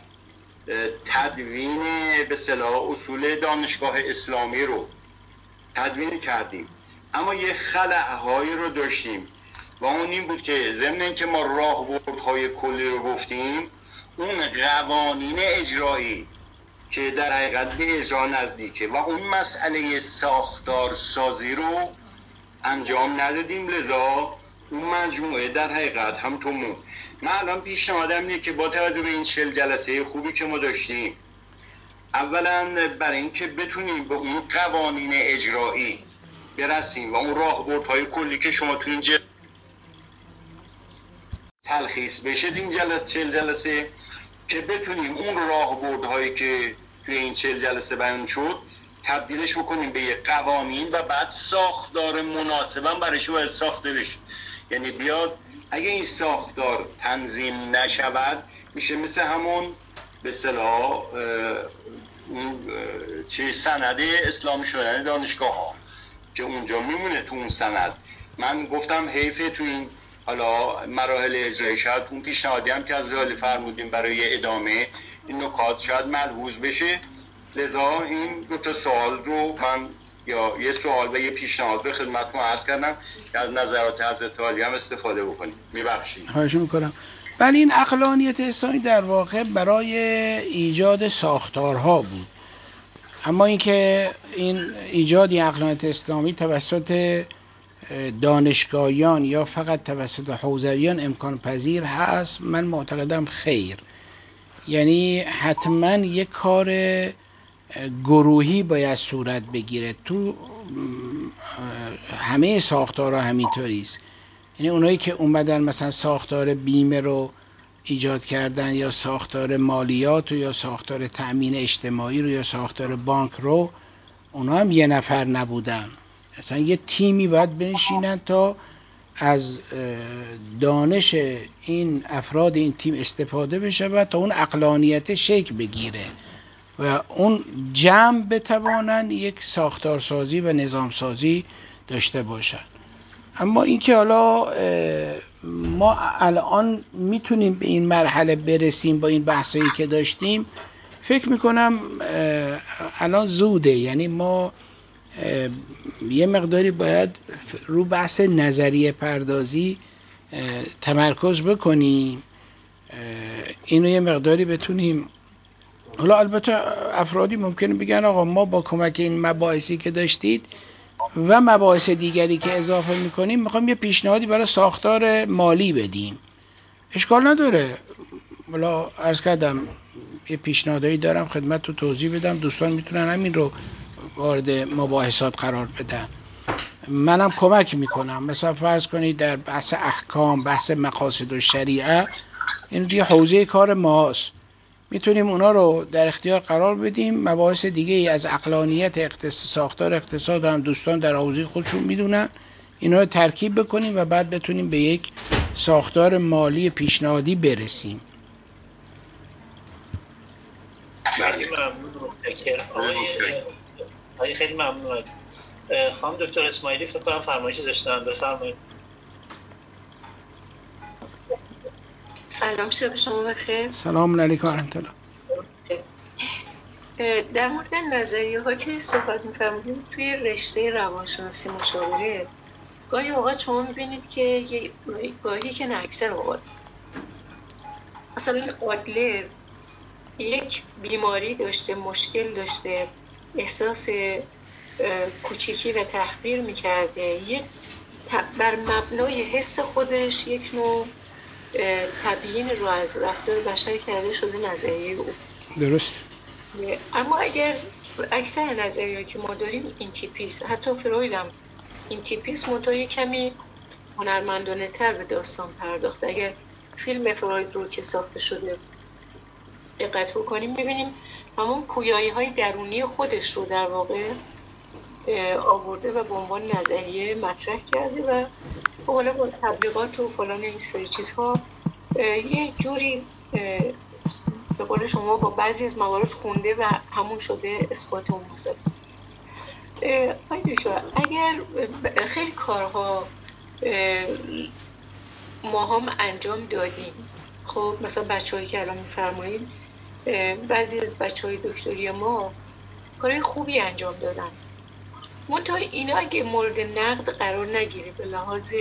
تدوین به اصطلاح اصول دانشگاه اسلامی رو تدوین کردیم، اما یه خلأهایی رو داشتیم و اون این بود که ضمن اینکه ما راهبردهای کلی رو گفتیم، اون قوانین اجرایی که در حقیقت به اجرا نزدیکه و اون مسئله ساختار سازی رو انجام ندادیم، لذا اون مجموعه در حقیقت هم تو مون. من الان پیشنهادم اینه که با توجه به این 40 جلسه خوبی که ما داشتیم، اولا برای اینکه بتونیم به اون قوانین اجرایی برسیم و اون راهبردهای کلی که شما تو این تلخیص بشه این 40 جلسه، که بتونیم اون راهبردهایی که توی این 40 جلسه بیان شد تبدیلش بکنیم به یک قوانین و بعد ساختار مناسبا برایش باید ساخته بشه. یعنی بیاد اگه این ساختار تنظیم نشود میشه مثل همون به اصطلاح سند اسلامی شدن دانشگاه ها که اونجا میمونه تو اون سند. من گفتم حیفه تو این حالا مراحل اجرایی شاید اون پیشنهادی هم که از جالی فرمودیم برای ادامه این نکات شاید ملحوظ بشه، لذا این 2 تا سوال رو من یا یه سوال و یه پیشنهاد به خدمتتون عرض کردم که از نظرات حضرت عالی هم استفاده بکنیم. میبخشید. خواهش میکنم. ولی این عقلانیت اسلامی در واقع برای ایجاد ساختارها بود، اما اینکه این ایجاد عقلانیت اسلامی توسط دانشگاهیان یا فقط توسط حوزویان امکان پذیر هست، من معتقدم خیر. یعنی حتما یک کار گروهی باید صورت بگیره. تو همه ساختارها همینطوری است. یعنی اونایی که اومدن مثلا ساختار بیمه رو ایجاد کردن یا ساختار مالیات رو یا ساختار تأمین اجتماعی رو یا ساختار بانک رو، اونا هم یه نفر نبودن، مثلا یه تیمی باید بنشینن تا از دانش این افراد این تیم استفاده بشه و تا اون عقلانیت شکل بگیره و اون جمع بتوانند یک ساختارسازی و نظامسازی داشته باشن. اما اینکه حالا ما الان میتونیم به این مرحله برسیم با این بحثایی که داشتیم، فکر میکنم الان زوده. یعنی ما یه مقداری باید رو بحث نظریه پردازی تمرکز بکنیم، اینو یه مقداری بتونیم حالا البته افرادی ممکنه بگن آقا ما با کمک این مباحثی که داشتید و مباحث دیگری که اضافه میکنیم میخوام یه پیشنهادی برای ساختار مالی بدیم. اشکال نداره. حالا عرض کردم یه پیشنهادایی دارم خدمت رو توضیح بدم، دوستان میتونن همین رو وارد مباحثات قرار بدن، منم کمک میکنم. مثلا فرض کنید در بحث احکام، بحث مقاصد و شریعه، این دیگه حوزه کار ماست، میتونیم اونا رو در اختیار قرار بدیم. مباحث دیگه ای از عقلانیت ساختار اقتصاد هم دوستان در حوزه خودشون میدونن، اینا رو ترکیب بکنیم و بعد بتونیم به یک ساختار مالی پیشنهادی برسیم. خیلی ممنون، متشکرم آقای خیلی ممنون. خانم دکتر اسماعیلی فکر کنم فرمایشی داشتن، بفرمایید. سلام، شب شما بخیر. سلام علیکم و رحمت الله. در مورد نظریه ها که صحبت می‌فرمایید توی رشته روانشناسی مشاوره، گاهی اوقات شما می‌بینید که گاهی که نه اکثر اوقات مثلا آدلر یک بیماری داشته، مشکل داشته، احساس کوچیکی و تحقیر می‌کرده، بر مبنای حس خودش یک نوع تبیین رو از رفتار بشر کرده شده نظریه او. درست. اما اگر اکثر نظریه‌ای که ما داریم این تیپیست، حتی فروید هم این تیپیست، منتها کمی هنرمندانه تر به داستان پرداخت. اگر فیلم فروید رو که ساخته شده دقت بکنیم ببینیم همون پویایی های درونی خودش رو در واقع آورده و به عنوان نظریه مطرح کرده و حالا با تبلیغات و فلان این سری چیزها یه جوری به قول شما با بعضی از موارد خونده و همون شده اثبات اون مسئله. اگر خیلی کارها ما هم انجام دادیم، خب مثلا بچه‌هایی که الان می‌فرمایید، بعضی از بچه‌های دکتری ما کارهای خوبی انجام دادن، منتها اینا اگه مورد نقد قرار نگیره به لحاظ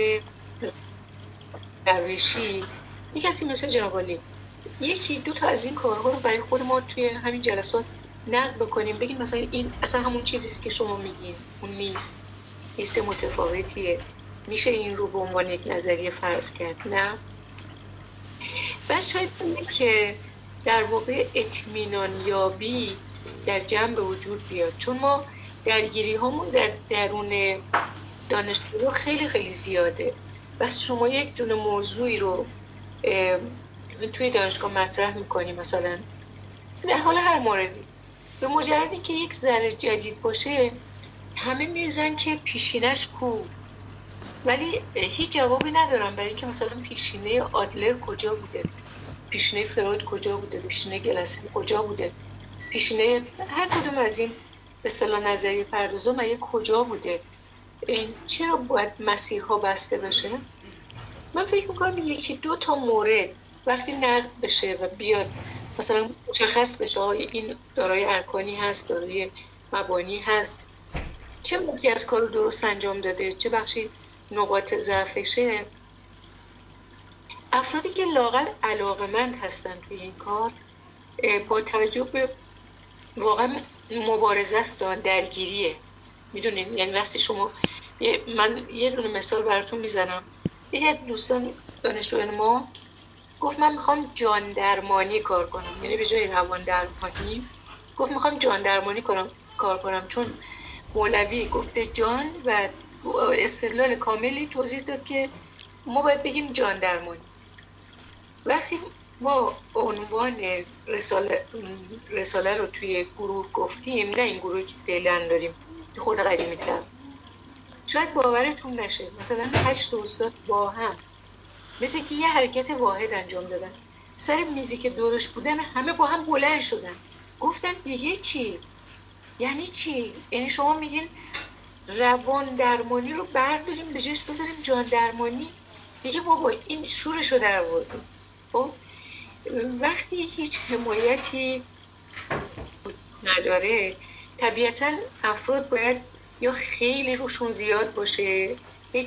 روشی، یک کسی مثل جناب عالی یکی دو تا از این کارها رو برای خود ما توی همین جلسات نقد بکنیم، بگیم مثلا این اصلا همون چیزیست که شما میگین، اون نیست، حس متفاوتیه، میشه این رو به عنوان یک نظریه فرض کرد. نه، بس شاید بگید که در واقع اطمینان یابی در جمع به وجود بیاد، چون ما درگیری هامون در درون دانشجو خیلی خیلی زیاده. وقتی شما یک دونه موضوعی رو توی دانشگاه مطرح میکنی، مثلا در حال هر موردی، به مجرد اینکه یک ذره جدید باشه همه میرزن که پیشینش کو، ولی هیچ جوابی ندارم برای اینکه مثلا پیشینه آدلر کجا بوده، پیشینه فروید کجا بوده، پیشینه گلاسین کجا بوده، پیشینه هر کدوم از این به اصطلاح نظریه پردازا مگه کجا بوده، چرا باید مسیرها بسته بشه؟ من فکر میکنم یکی دو تا مورد وقتی نقد بشه و بیاد مثلا مشخص بشه این دارای ارکانی هست، دارای مبانی هست، چه بخشی از کار درست انجام داده، چه بخشی نقاط ضعفشه، افرادی که لااقل علاقه‌مند هستن توی این کار با توجه به واقعا مبارزه است، درگیریه. میدونین یعنی وقتی شما من یه دونه مثال براتون میزنم. یکی از دوستان دانشجویان ما گفت من میخوام جان درمانی کار کنم، یعنی به جای روان درمانی گفت میخوام جان درمانی کار کنم، چون مولوی گفته جان و استدلال کاملی توضیح داد که ما باید بگیم جان درمانی. وقتی ما عنوان رساله رو توی گروه گفتیم، نه این گروهی که فعلا داریم که خود قدیمی تر، شاید باورتون نشه مثلا 8 استاد با هم مثل که یه حرکت واحد انجام دادن، سر میزی که دورش بودن همه با هم بلند شدن، گفتن دیگه چی؟ یعنی چی؟ یعنی شما میگین روان درمانی رو برداریم به جاش بذاریم جان درمانی؟ دیگه بابا این شورش رو در آوردیم. خب وقتی هیچ حمایتی نداره طبیعتا افراد باید یا خیلی روشون زیاد باشه، یه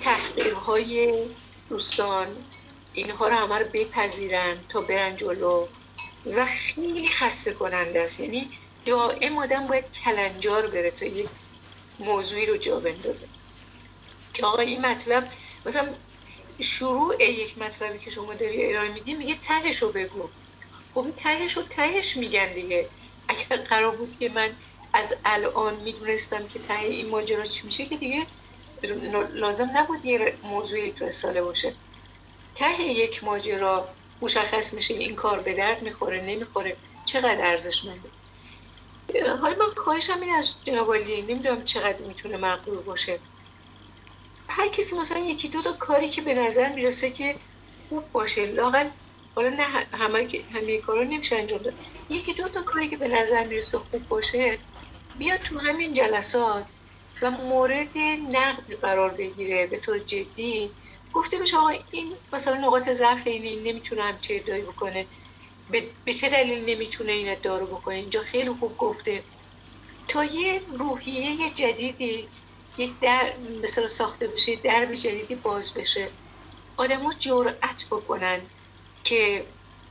تحقیرهای دوستان اینها رو همه رو بپذیرن تا برن جلو، و خیلی خسته کننده است. یعنی دائم آدم باید کلنجار بره تا یک موضوعی رو جا بندازه که آقا این مطلب مثلا شروع یک مطلبی که شما داری ارائه میدی میگه تهش رو بگو. خب این تهش رو تهش میگن دیگه. اگر قرار بود که من از الان میدونستم که ته این ماجرا چی میشه که دیگه لازم نبود یه موضوع یک رساله باشه. ته یک ماجرا مشخص میشه این کار به درد میخوره نمیخوره، چقدر ارزشمنده. حالا من خواهشم این از جناب عالی، نمیدونم چقدر میتونه مقبول باشه، هر کسی مثلا یکی دو تا کاری که به نظر میرسه که خوب باشه، لااقل حالا نه همه کارا نمیشه انجام داد، یکی دو تا کاری که به نظر میرسه خوب باشه بیاد تو همین جلسات و مورد نقد قرار بگیره به طور جدی، گفته بشه آقا این مثلا نقاط ضعف این نمیتونه همچه ادعایی بکنه، به چه دلیل نمیتونه این ادعا رو بکنه، اینجا خیلی خوب گفته، تا یه روحیه جدیدی یک در مثلا ساخته بشه، درب جدیدی باز بشه، آدم‌ها جرأت بکنن که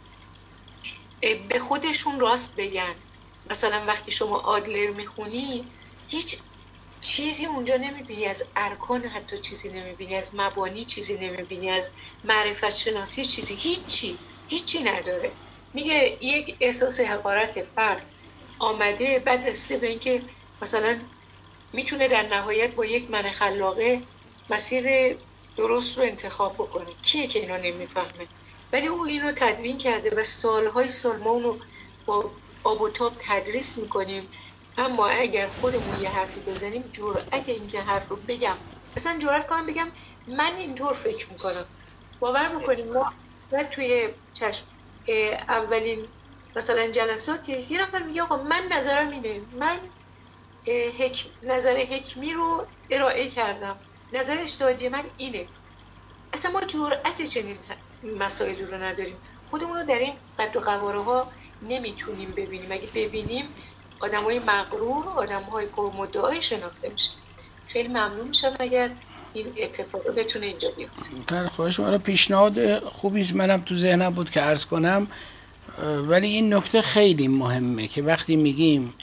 به خودشون راست بگن. مثلا وقتی شما آدلر میخونی هیچ چیزی اونجا نمیبینی از ارکان، حتی چیزی نمیبینی از مبانی، چیزی نمیبینی از معرفت شناسی، چیزی هیچی نداره. میگه یک احساس حقارت فرد آمده، بعد رسیده به اینکه مثلا میتونه در نهایت با یک من خلاقه مسیر درست رو انتخاب بکنه. کیه که اینا نمیفهمه؟ ولی او اینو تدوین کرده و سالهای سال ما اونو با آب و تاب تدریس میکنیم، اما اگر خودمون یه حرفی بزنیم جرأت این که حرف رو بگم، مثلا جرأت کنم بگم من اینطور فکر میکنم، باور میکنیم ما توی چشم اولین مثلا جلساتی یه نفر میگه آقا من نظرم اینه، من نظر حکمی رو ارائه کردم، نظر اجتهادی من اینه. اصلا ما جرأت چنین مسائلی رو نداریم، خودمون رو در این قد و قواره ها نمیتونیم ببینیم. اگه ببینیم آدمای مغرور، آدمای پرمدعای شناخته میشه. خیلی ممنون میشم اگر این اتفاق بتونه اینجا بیفته. خواهش شما. پیشنهاد خوبی است، منم تو ذهنم بود که عرض کنم، ولی این نکته خیلی مهمه که وقتی میگیم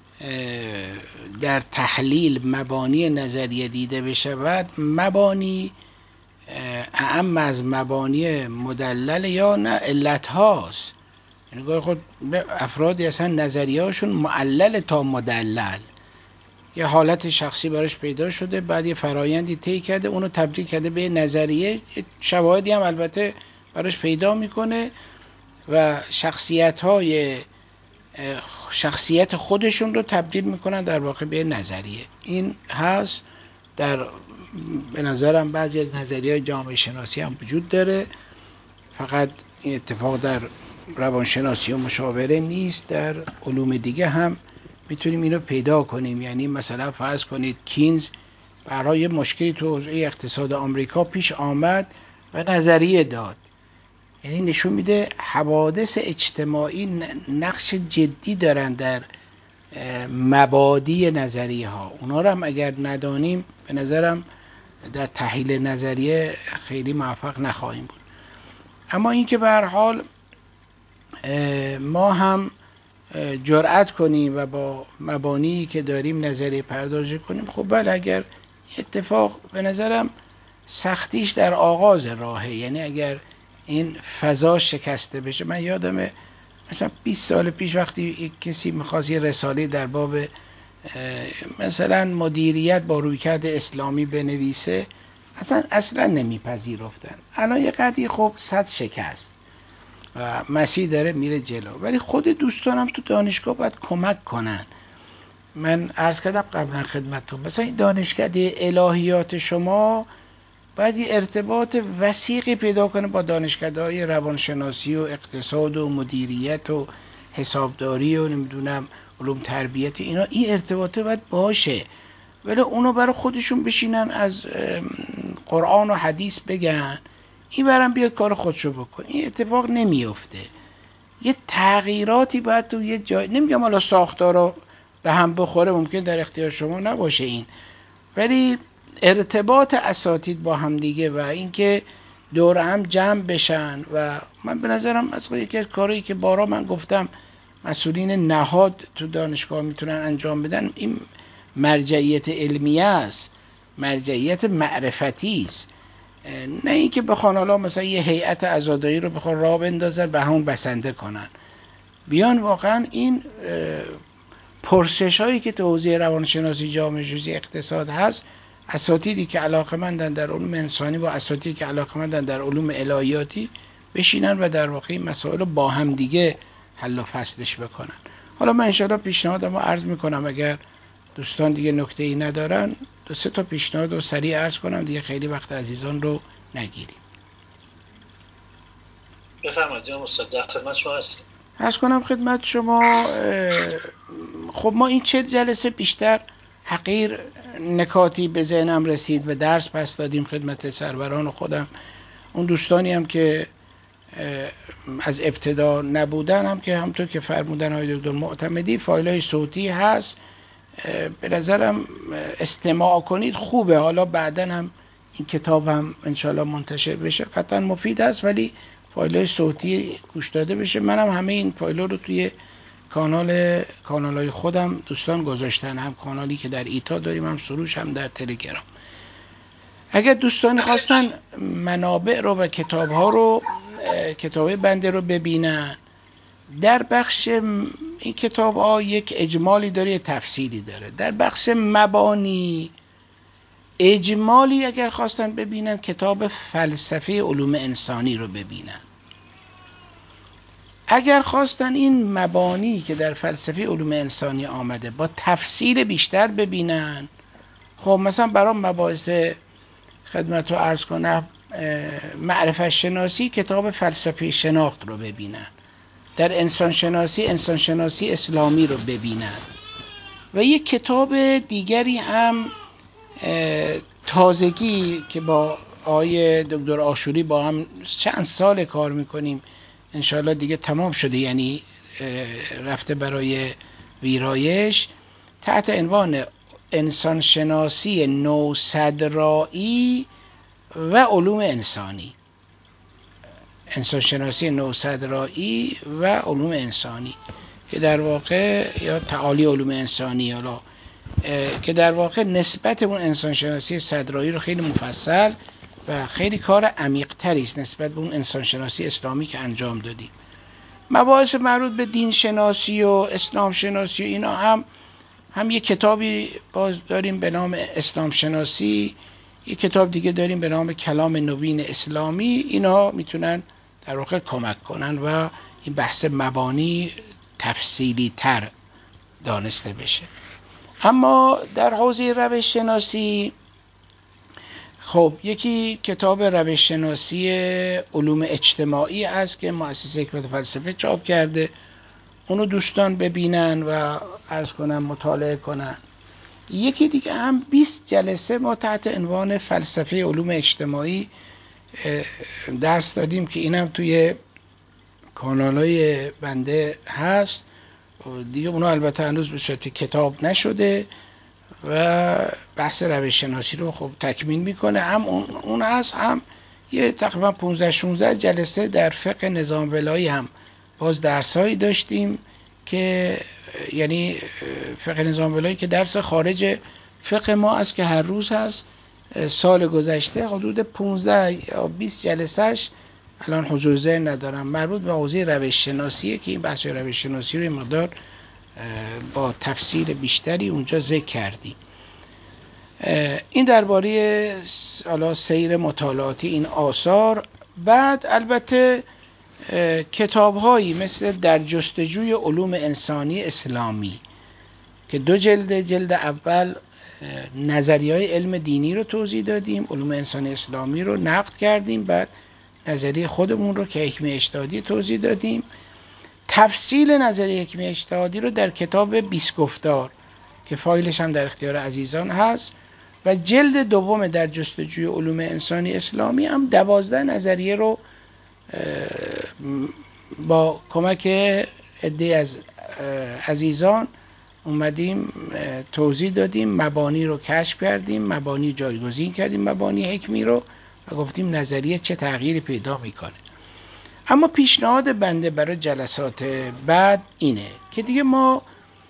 در تحلیل مبانی نظریه دیده بشود، مبانی اعم از مبانی مدلل یا نه علت هاست. یعنی خود افرادی اصلا نظریه هاشون معلل تا مدلل، یه حالت شخصی براش پیدا شده، بعد یه فرایندی طی کرده، اونو تبدیل کرده به نظریه، شواهدی هم البته براش پیدا میکنه و شخصیت خودشون رو تبدیل میکنن در واقع به نظریه. این هست به نظرم بعضی از نظریه‌های جامعه شناسی هم وجود داره، فقط این اتفاق در روانشناسی و مشاوره نیست، در علوم دیگه هم میتونیم اینو پیدا کنیم. یعنی مثلا فرض کنید کینز برای مشکلی تو حوزه اقتصاد آمریکا پیش آمد و نظریه داد، یعنی نشون میده حوادث اجتماعی نقش جدی دارن در مبادی نظریه ها. اونا رو هم اگر ندانیم به نظرم در تحلیل نظریه خیلی موفق نخواهیم بود. اما این که به هر حال ما هم جرأت کنیم و با مبانی که داریم نظریه پردازی کنیم، خب بله، اگر اتفاق به نظرم سختیش در آغاز راهه، یعنی اگر این فضا شکسته بشه. من یادمه مثلا 20 سال پیش وقتی یک کسی می‌خواست یه رساله در باب مثلا مدیریت با رویکرد اسلامی بنویسه، اصلا نمیپذیرفتن. الان یه قدری خب صد شکست و مسیح داره میره جلو، ولی خود دوستانم تو دانشگاه باید کمک کنن. من عرض کردم قبلا خدمتتون، مثلا این دانشکده الهیات شما باید یه ارتباط وثیقی پیدا کنه با دانشکده‌های روانشناسی و اقتصاد و مدیریت و حسابداری و نمیدونم علوم تربیت، اینا این ارتباطه باید باشه، ولی اونو برای خودشون بشینن از قرآن و حدیث بگن، این برام بیاد کار خودشو بکن. این اتفاق نمیفته. یه تغییراتی باید تو یه جای، نمیگم حالا ساختارا به هم بخوره، ممکن در اختیار شما نباشه این، ولی ارتباط اساتید با هم دیگه و اینکه دور هم جمع بشن. و من به نظرم از یکی از کارهایی که بارها من گفتم مسئولین نهاد تو دانشگاه میتونن انجام بدن، این مرجعیت علمیه است، مرجعیت معرفتی است. نه اینکه بخوان حالا مثلا یه هیئت عزاداری رو بخوان راه بندازن و همون بسنده کنن. بیان واقعا این پرسش هایی که تو حوزه روانشناسی، جامعه شناسی، اقتصاد هست، اساتیدی که علاقه‌مندن در علوم انسانی و اساتیدی که علاقه‌مندن در علوم الهیاتی بشینن و در واقع این مسائل رو با هم دیگه حل و فصلش بکنن. حالا من انشاءالله پیشنهادمو عرض میکنم، اگر دوستان دیگه نکته‌ای ندارن 2-3 تا پیشنهاد رو سریع عرض کنم دیگه، خیلی وقت عزیزان رو نگیریم. بفرمایید جناب استاد، در خدمت شما هستیم. عرض کنم خدمت شما، خب ما این 40 جلسه بیشتر حقیر نکاتی به ذهنم رسید و درس پس دادیم خدمت سروران و خودم. اون دوستانی هم که از ابتدا نبودن هم که همونطور که فرمودن آقای دکتر معتمدی فایل‌های صوتی هست، به نظرم استماع کنید خوبه. حالا بعداً هم این کتاب هم انشالله منتشر بشه قطعا مفید است، ولی فایل‌های صوتی گوش داده بشه. منم همه این فایل‌ها رو توی کانال‌های خودم دوستان گذاشتن، هم کانالی که در ایتا داریم، هم سروش، هم در تلگرام. اگر دوستان خواستن منابع رو و کتاب‌های بنده رو ببینن، در بخش این کتاب‌ها یک اجمالی داره، یک تفصیلی داره. در بخش مبانی اجمالی اگر خواستن ببینن کتاب فلسفه علوم انسانی رو ببینن. اگر خواستن این مبانی که در فلسفه علوم انسانی آمده با تفصیل بیشتر ببینن، خب مثلا برای مباحث خدمت رو عرض کنم معرفت شناسی کتاب فلسفه شناخت رو ببینن، در انسان شناسی اسلامی رو ببینن. و یک کتاب دیگری هم تازگی که با آقای دکتر آشوری با هم چند سال کار میکنیم، انشاءالله دیگه تمام شده، یعنی رفته برای ویرایش، تحت عنوان انسان شناسی نوصدرایی و علوم انسانی. انسان شناسی نوصدرایی و علوم انسانی که در واقع یا تعالی علوم انسانی، حالا که در واقع نسبت اون انسان شناسی صدرایی رو خیلی مفصل و خیلی کار عمیق تری است نسبت به اون انسان شناسی اسلامی که انجام دادیم. مباحث مربوط به دین شناسی و اسلام شناسی و اینا هم یک کتابی باز داریم به نام اسلام شناسی، یک کتاب دیگه داریم به نام کلام نوین اسلامی. اینا میتونن در واقع کمک کنن و این بحث مبانی تفصیلی تر دانسته بشه. اما در حوزه روش شناسی، خب یکی کتاب روش شناسی علوم اجتماعی است که مؤسسه حکمت فلسفه چاپ کرده، اونو دوستان ببینن و عرض کنم مطالعه کنن. یکی دیگه هم 20 جلسه ما تحت عنوان فلسفه علوم اجتماعی درس دادیم که اینم توی کانالای بنده هست دیگه. اونو البته هنوز به صورت کتاب نشده و بحث روش شناسی رو خب تکمیل میکنه. هم اون هست، هم یه تقریبا 15-16 جلسه در فقه نظام ولایی هم باز درسایی داشتیم که یعنی فقه نظام ولایی که درس خارج فقه ما است که هر روز هست. سال گذشته حدود 15 یا 20 جلسهش الان حضور ذهن ندارم مربوط به حوزه روش شناسیه که این بحث روش شناسی رو مقدار با تفصیل بیشتری اونجا ذکر کردیم. این درباره سیر مطالعاتی این آثار. بعد البته کتاب‌هایی مثل در جستجوی علوم انسانی اسلامی که 2 جلد اول نظریه‌های علم دینی رو توضیح دادیم، علوم انسانی اسلامی رو نقد کردیم، بعد نظریه خودمون رو که حکمه اجتهادی توضیح دادیم. تفصیل نظریه حکمه اجتهادی رو در کتاب 20 گفتار که فایلش هم در اختیار عزیزان هست، و جلد دوم در جستجوی علوم انسانی اسلامی هم 12 نظریه رو با کمک عده از عزیزان اومدیم توضیح دادیم، مبانی رو کشف کردیم، مبانی جایگزین کردیم مبانی حکمی رو، و گفتیم نظریه چه تغییری پیدا میکنه. اما پیشنهاد بنده برای جلسات بعد اینه که دیگه ما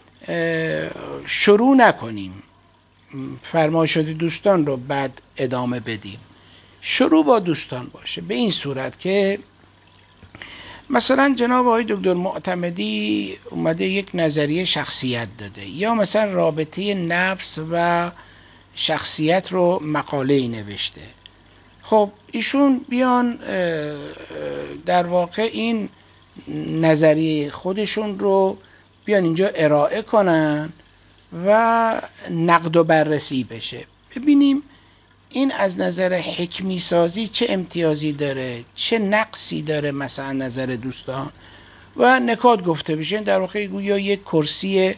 شروع نکنیم فرمایشات دوستان رو بعد ادامه بدیم. شروع با دوستان باشه به این صورت که مثلا جناب آقای دکتر معتمدی اومده یک نظریه شخصیت داده، یا مثلا رابطه نفس و شخصیت رو مقاله‌ای نوشته. خب ایشون بیان در واقع این نظریه خودشون رو بیان اینجا ارائه کنن و نقد و بررسی بشه، ببینیم این از نظر حکمی سازی چه امتیازی داره، چه نقصی داره مثلا نظر دوستان و نکات گفته بشه. در واقع گویا یک کرسی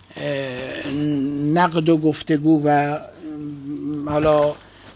نقد و گفتگو و حالا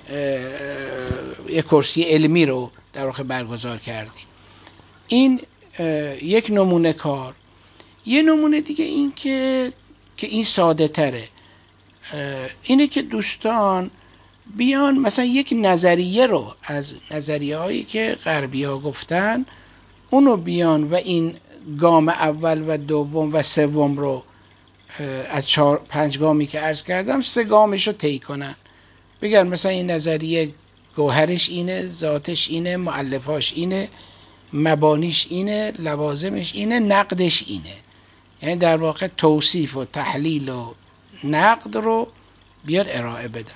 یک کرسی علمی رو در واقع برگزار کردیم. این یک نمونه کار. یه نمونه دیگه این که این ساده تره، اینه که دوستان بیان مثلا یک نظریه رو از نظریه هایی که غربی ها گفتن اونو بیان و این گام اول و دوم و سوم رو از 4-5 گامی که عرض کردم 3 گامش رو طی کنن، بگن مثلا این نظریه گوهرش اینه، ذاتش اینه، مؤلفاش اینه، مبانیش اینه، لوازمش اینه، نقدش اینه. یعنی در واقع توصیف و تحلیل و نقد رو بیار ارائه بدن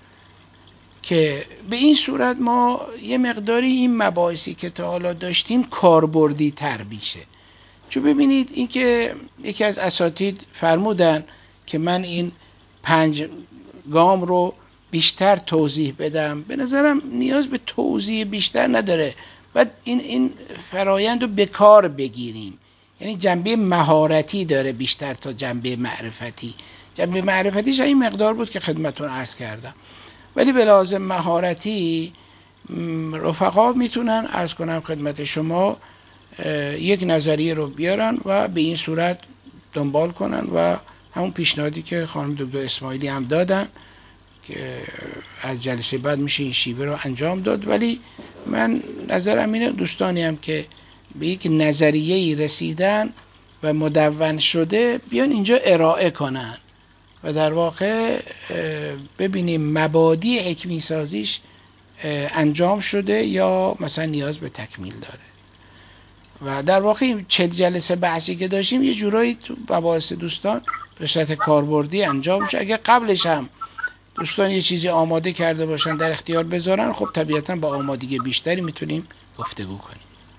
که به این صورت ما یه مقداری این مباحثی که تا حالا داشتیم کاربردی تر میشه. چون ببینید این که یکی از اساتید فرمودن که من این 5 گام رو بیشتر توضیح بدم، به نظرم نیاز به توضیح بیشتر نداره. بعد این فرایند رو به کار بگیریم، یعنی جنبه مهارتی داره بیشتر تا جنبه معرفتی. جنبه معرفتیش این مقدار بود که خدمتون عرض کردم، ولی به لازم مهارتی رفقا میتونن عرض کنم خدمت شما یک نظریه رو بیارن و به این صورت دنبال کنن و همون پیشنهادی که خانم دکتر اسماعیلی هم دادن که از جلسه بعد میشه این شیوه رو انجام داد. ولی من نظرم اینه دوستانی هم که به یک نظریه‌ای رسیدن و مدون شده بیان اینجا ارائه کنن و در واقع ببینیم مبادی حکمی سازیش انجام شده یا مثلا نیاز به تکمیل داره. و در واقع 40 جلسه بحثی که داشتیم یه جورایی تو مباحث دوستان به صورت کاربردی انجام شد. اگه قبلش هم دوستان یه چیزی آماده کرده باشن در اختیار بذارن، خب طبیعتا با آمادگی بیشتری میتونیم گفتگو کنیم.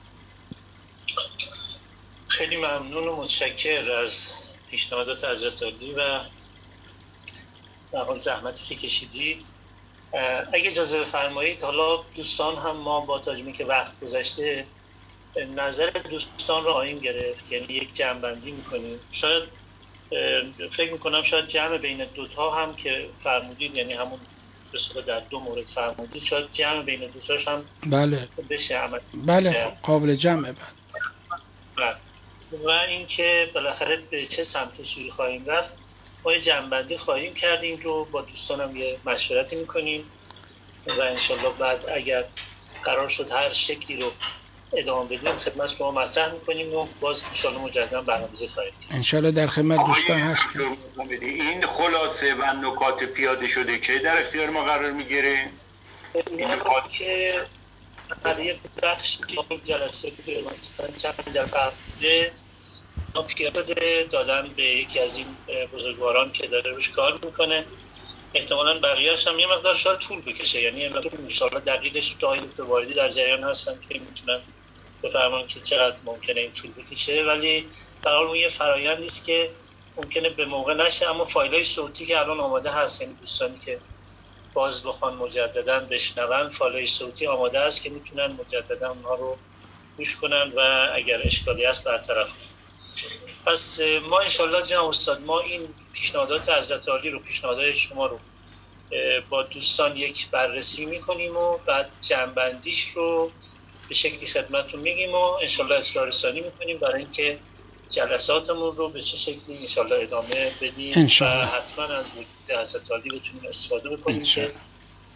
خیلی ممنون و متشکر از پیشنهادات حضرت عالی و زحمتی که کشیدید. اگه اجازه بفرمایید حالا دوستان هم ما با توجه که وقت گذشته نظر دوستان رو خواهیم گرفت، یعنی یک جمع‌بندی میکنیم. شاید فکر میکنم شاید جمع بین دوتا هم که فرمودید، یعنی همون به در 2 مورد فرمودید، شاید جمع بین دوتاش هم بله بشه عمل. بله قابل جمعه. بله. و اینکه بالاخره به چه سمت و سوی خواهیم رفت، ما یه جمع‌بندی خواهیم کرد، این رو با دوستانم یه مشورتی میکنیم و انشالله بعد اگر قرار شد هر شکلی رو ادامه بدیم خدمت شما مطرح میکنیم و باز انشالله مجددا برنامه‌ریزی خواهیم کرد. انشالله در خدمت دوستان هستیم. این خلاصه و نکات پیاده شده که در اختیار ما قرار میگیره، این نکات که برای بخشی جلسه مثلا چند جلسه پیاده دادن به یکی از این بزرگواران که داره روش کار میکنه. احتمالاً بقیه‌اش هم یه مقدار شاید طول بکشه، یعنی ان شاءالله دقیقش جای دکتر واردی در جریان هستن که میتونن بفرمایید که چقدر ممکنه این طول بکشه، ولی در حال یه فرآیندی است که ممکنه به موقع نشه. اما فایل‌های صوتی که الان آماده هست، یعنی دوستانی که باز بخوان مجددا بشنون، فایل‌های صوتی آماده است که میتونن مجددا اونها رو گوش کنن و اگر اشکالی هست برطرف کنن. پس ما انشالله جناب استاد ما این پیشنهادات حضرت عالی رو، پیشنهادات شما رو با دوستان یک بررسی میکنیم و بعد جمع‌بندیش رو به شکلی خدمتتون میگیم و انشالله اصلاح رسانی میکنیم برای اینکه جلساتمون رو به چه شکلی انشالله ادامه بدیم و حتما از وجود حضرت عالی بتونیم استفاده بکنیم که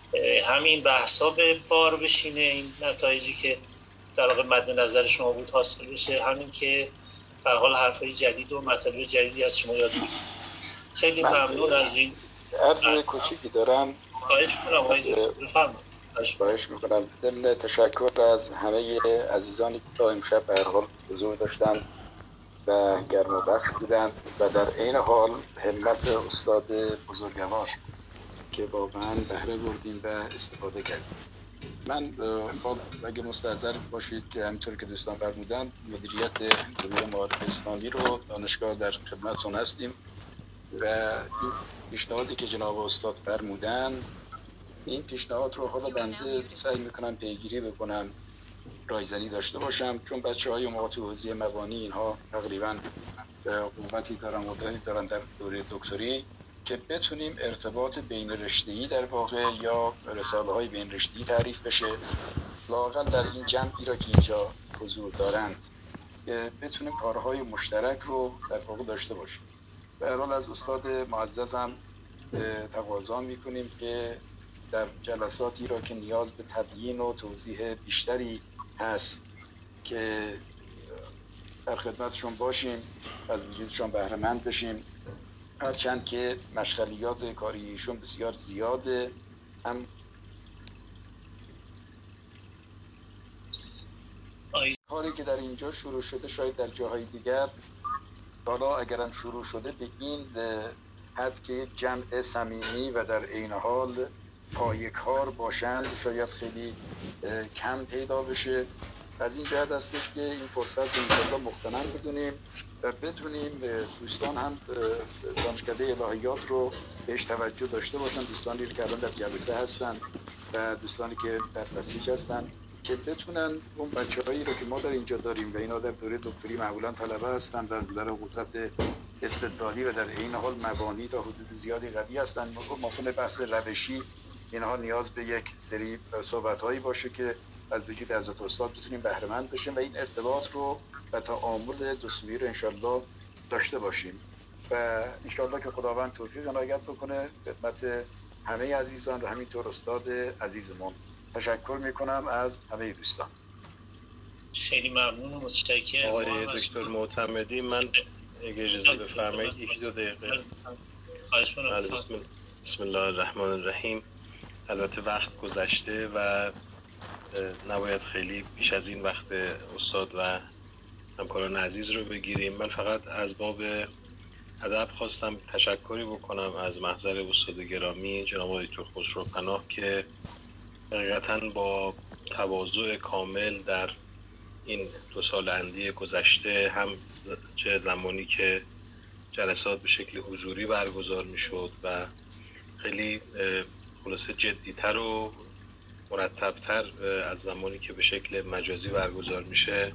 همین بحثا به بار بشینه، این نتایجی که در واقع مد نظر شما بود حاصل بشه، همین که به حال حرفای جدید و مطالب جدیدی از شما یاد بگیریم. خیلی ممنون از این. عرض کوچیکی دارم. خواهش میکنم آقای دکتر بفرمایید. خواهش میکنم. ضمن تشکر از همه عزیزانی که تا امشب به هر حال حضور داشتند و گرم و بخش بودند و در عین حال همت استاد بزرگوار که واقعا بهره بردیم و استفاده کردیم. من اگه مستحضر باشید که همینطور که دوستان فرمودند مدیریت گروه معارف اسلامی رو دانشگاه در خدمتتون هستیم و این پیشنهادی که جناب استاد فرمودن، این پیشنهاد رو حالا بنده سعی میکنم پیگیری بکنم، رایزنی داشته باشم، چون بچه‌های ما تو حوزه مبانی اینها تقریبا قوتی دارن، قدرتی دارن در دوره دکتری که بتونیم ارتباط بین رشته‌ای در واقع یا رساله‌های بین رشته‌ای تعریف بشه، لااقل در این جمعی را که اینجا حضور دارند که بتونیم کارهای مشترک رو در واقع داشته باشیم. به هر حال از استاد معززم تقاضا میکنیم که در جلساتی را که نیاز به تبیین و توضیح بیشتری هست که در خدمتشون باشیم، از وجودشون بهره مند بشیم، هرچند که مشغلیات کاریشون بسیار زیاده، هم کاری که در اینجا شروع شده شاید در جاهای دیگر حالا اگرم شروع شده به این حد که یک جمع صمیمی و در عین حال پایه‌کار باشند شاید خیلی کم پیدا بشه. از این جهت هستش که این فرصت رو انشاءالله مغتنم بدونیم و بتونیم دوستان هم دانشکده الهیات رو بهش توجه داشته باشن، دوستانی که الان در جلسه هستن و دوستانی که در تصدیق هستن که بتونن اون بچه‌هایی رو که ما در اینجا داریم و اینا در دوره دکتری معمولا طلبه هستن و از نظر قدرت استدلالی و در عین حال مبانی تا حدود زیادی قوی هستن، ممکنه بحث روشی اینها نیاز به یک سری صحبت‌هایی باشه که از وجود حضرت استاد بتونیم بهره مند بشیم و این ارتباط رو و تعامل دو سویه رو انشالله داشته باشیم و انشالله که خداوند توفیق عنایت بکنه. خدمت همه عزیزان و همینطور استاد عزیزمون تشکر میکنم از همه دوستان. خیلی ممنون و متشکرم. آقای دکتر معتمدی، من اگه اجازه بفرمایید یکی دو دقیقه. خواهش کنم. بسم الله الرحمن الرحیم. البته وقت گذشته و نباید خیلی بیش از این وقت استاد و همکاران عزیز رو بگیریم. من فقط از باب ادب خواستم تشکری بکنم از محضر استاد گرامی جناب آقای دکتر خسروپناه که حقیقتاً با تواضع کامل در این 2 سال اندی گذشته، هم چه زمانی که جلسات به شکل حضوری برگزار میشد و خیلی خلاصه جدیتر و مرتبتر از زمانی که به شکل مجازی برگزار میشه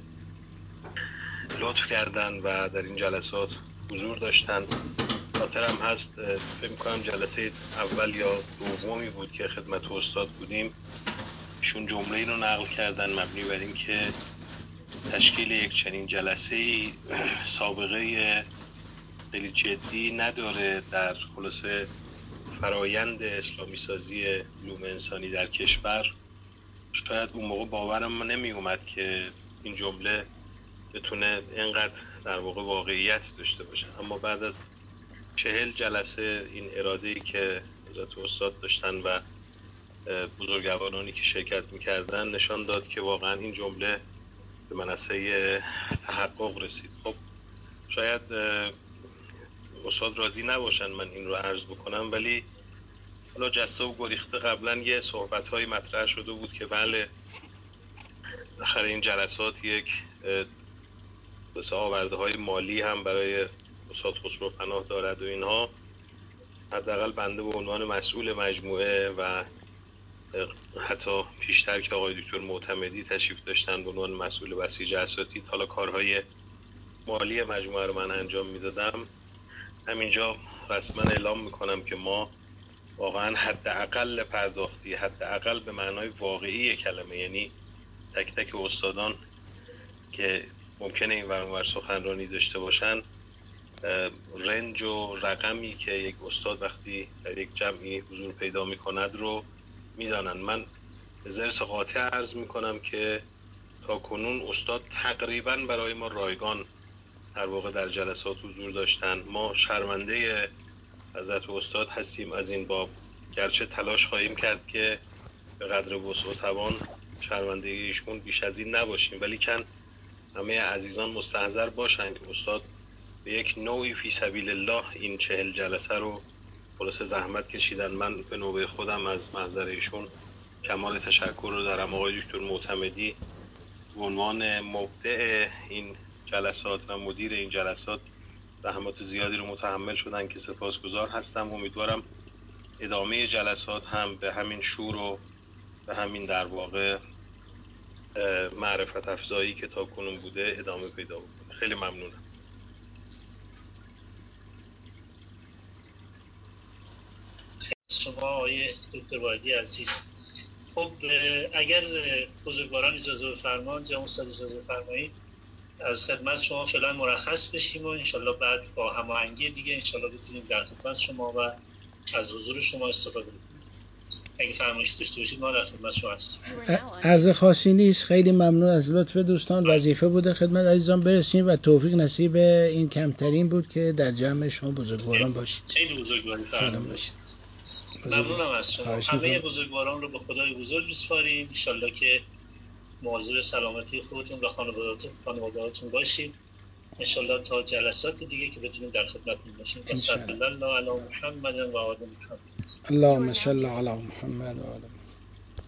لطف کردن و در این جلسات حضور داشتن. خاطرم هست فکر می‌کنم جلسه اول یا دومی بود که خدمت استاد بودیم، ایشون جمله اینو نقل کردن مبنی بر این که تشکیل یک چنین جلسه‌ای سابقه خیلی جدی نداره در خلاصه فرایند اسلامی سازی علوم انسانی در کشور. شاید اون موقع باورم نمی اومد که این جمله بتونه اینقدر در واقع واقعیت داشته باشه، اما بعد از 40 جلسه این اراده‌ای که حضرت استاد داشتن و بزرگوارانی که شرکت میکردن نشان داد که واقعا این جمله به منصه تحقق رسید. خب شاید استاد راضی نباشن من این رو عرض بکنم، ولی حالا جسته و گریخته قبلا یه صحبت‌های مطرح شده بود که بله بالاخره این جلسات یک آورده‌های مالی هم برای استاد خسروپناه دارد و اینها. حداقل بنده به عنوان مسئول مجموعه و حتی پیشتر که آقای دکتر معتمدی تشریف داشتن به عنوان مسئول بسیج اساتید حالا کارهای مالی مجموعه رو من انجام میدادم، همینجا رسما اعلام میکنم که ما واقعا حداقل پرداختی، حداقل به معنای واقعی کلمه، یعنی تک تک استادان که ممکنه این ور سخنرانی داشته باشن، رنج و رقمی که یک استاد وقتی در یک جمعی حضور پیدا میکند رو میدانند. من زرس قاطع عرض میکنم که تا کنون استاد تقریبا برای ما رایگان در واقع در جلسات حضور داشتن. ما شرمنده حضرت استاد هستیم از این باب، گرچه تلاش خواهیم کرد که به قدر وسع و توان شرمنده ایشون بیش از این نباشیم، ولی کن همه عزیزان مستحضر باشند که استاد به یک نوعی فی سبیل الله این 40 جلسه رو خلاصه زحمت کشیدن. من به نوبه خودم از محضر ایشون کمال تشکر رو دارم. آقای دکتر معتمدی به عنوان مبدع این جلسات و مدیر این جلسات زحمات زیادی رو متحمل شدن که سپاسگزار هستم. امیدوارم ادامه جلسات هم به همین شور و به همین در واقع معرفت افزایی که تا کنون بوده ادامه پیدا بکنه. خیلی ممنونم. شما آقای دکتر وادی عزیز. خب اگر بزرگواران اجازه بفرمایند، جناب استاد اجازه بفرمایید، از خدمت شما فعلا مرخص بشیم و انشالله بعد با هماهنگی دیگه انشالله بتونیم در خدمت شما و از حضور شما استفاده کنیم. اگه فرمایش داشته باشید ما در خدمت شما هستیم. عرض خاصی نیست. خیلی ممنون از لطف دوستان. وظیفه بوده خدمت عزیزان برسیم و توفیق نصیب این کمترین بود که در جمع شما بزرگواران باشید. خیلی بزرگواری فرمایید باشید. ممنونم از شما. همه بزرگواران رو به خدای بزرگ میسپاریم. ان شاءالله که مواظب سلامتی خودتون و خانواده‌هاتون باشید. ان شاءالله تا جلسات دیگه که بتونیم در خدمتتون باشیم. صلی الله علی محمد و آل محمد. اللهم صل علی محمد و آل محمد.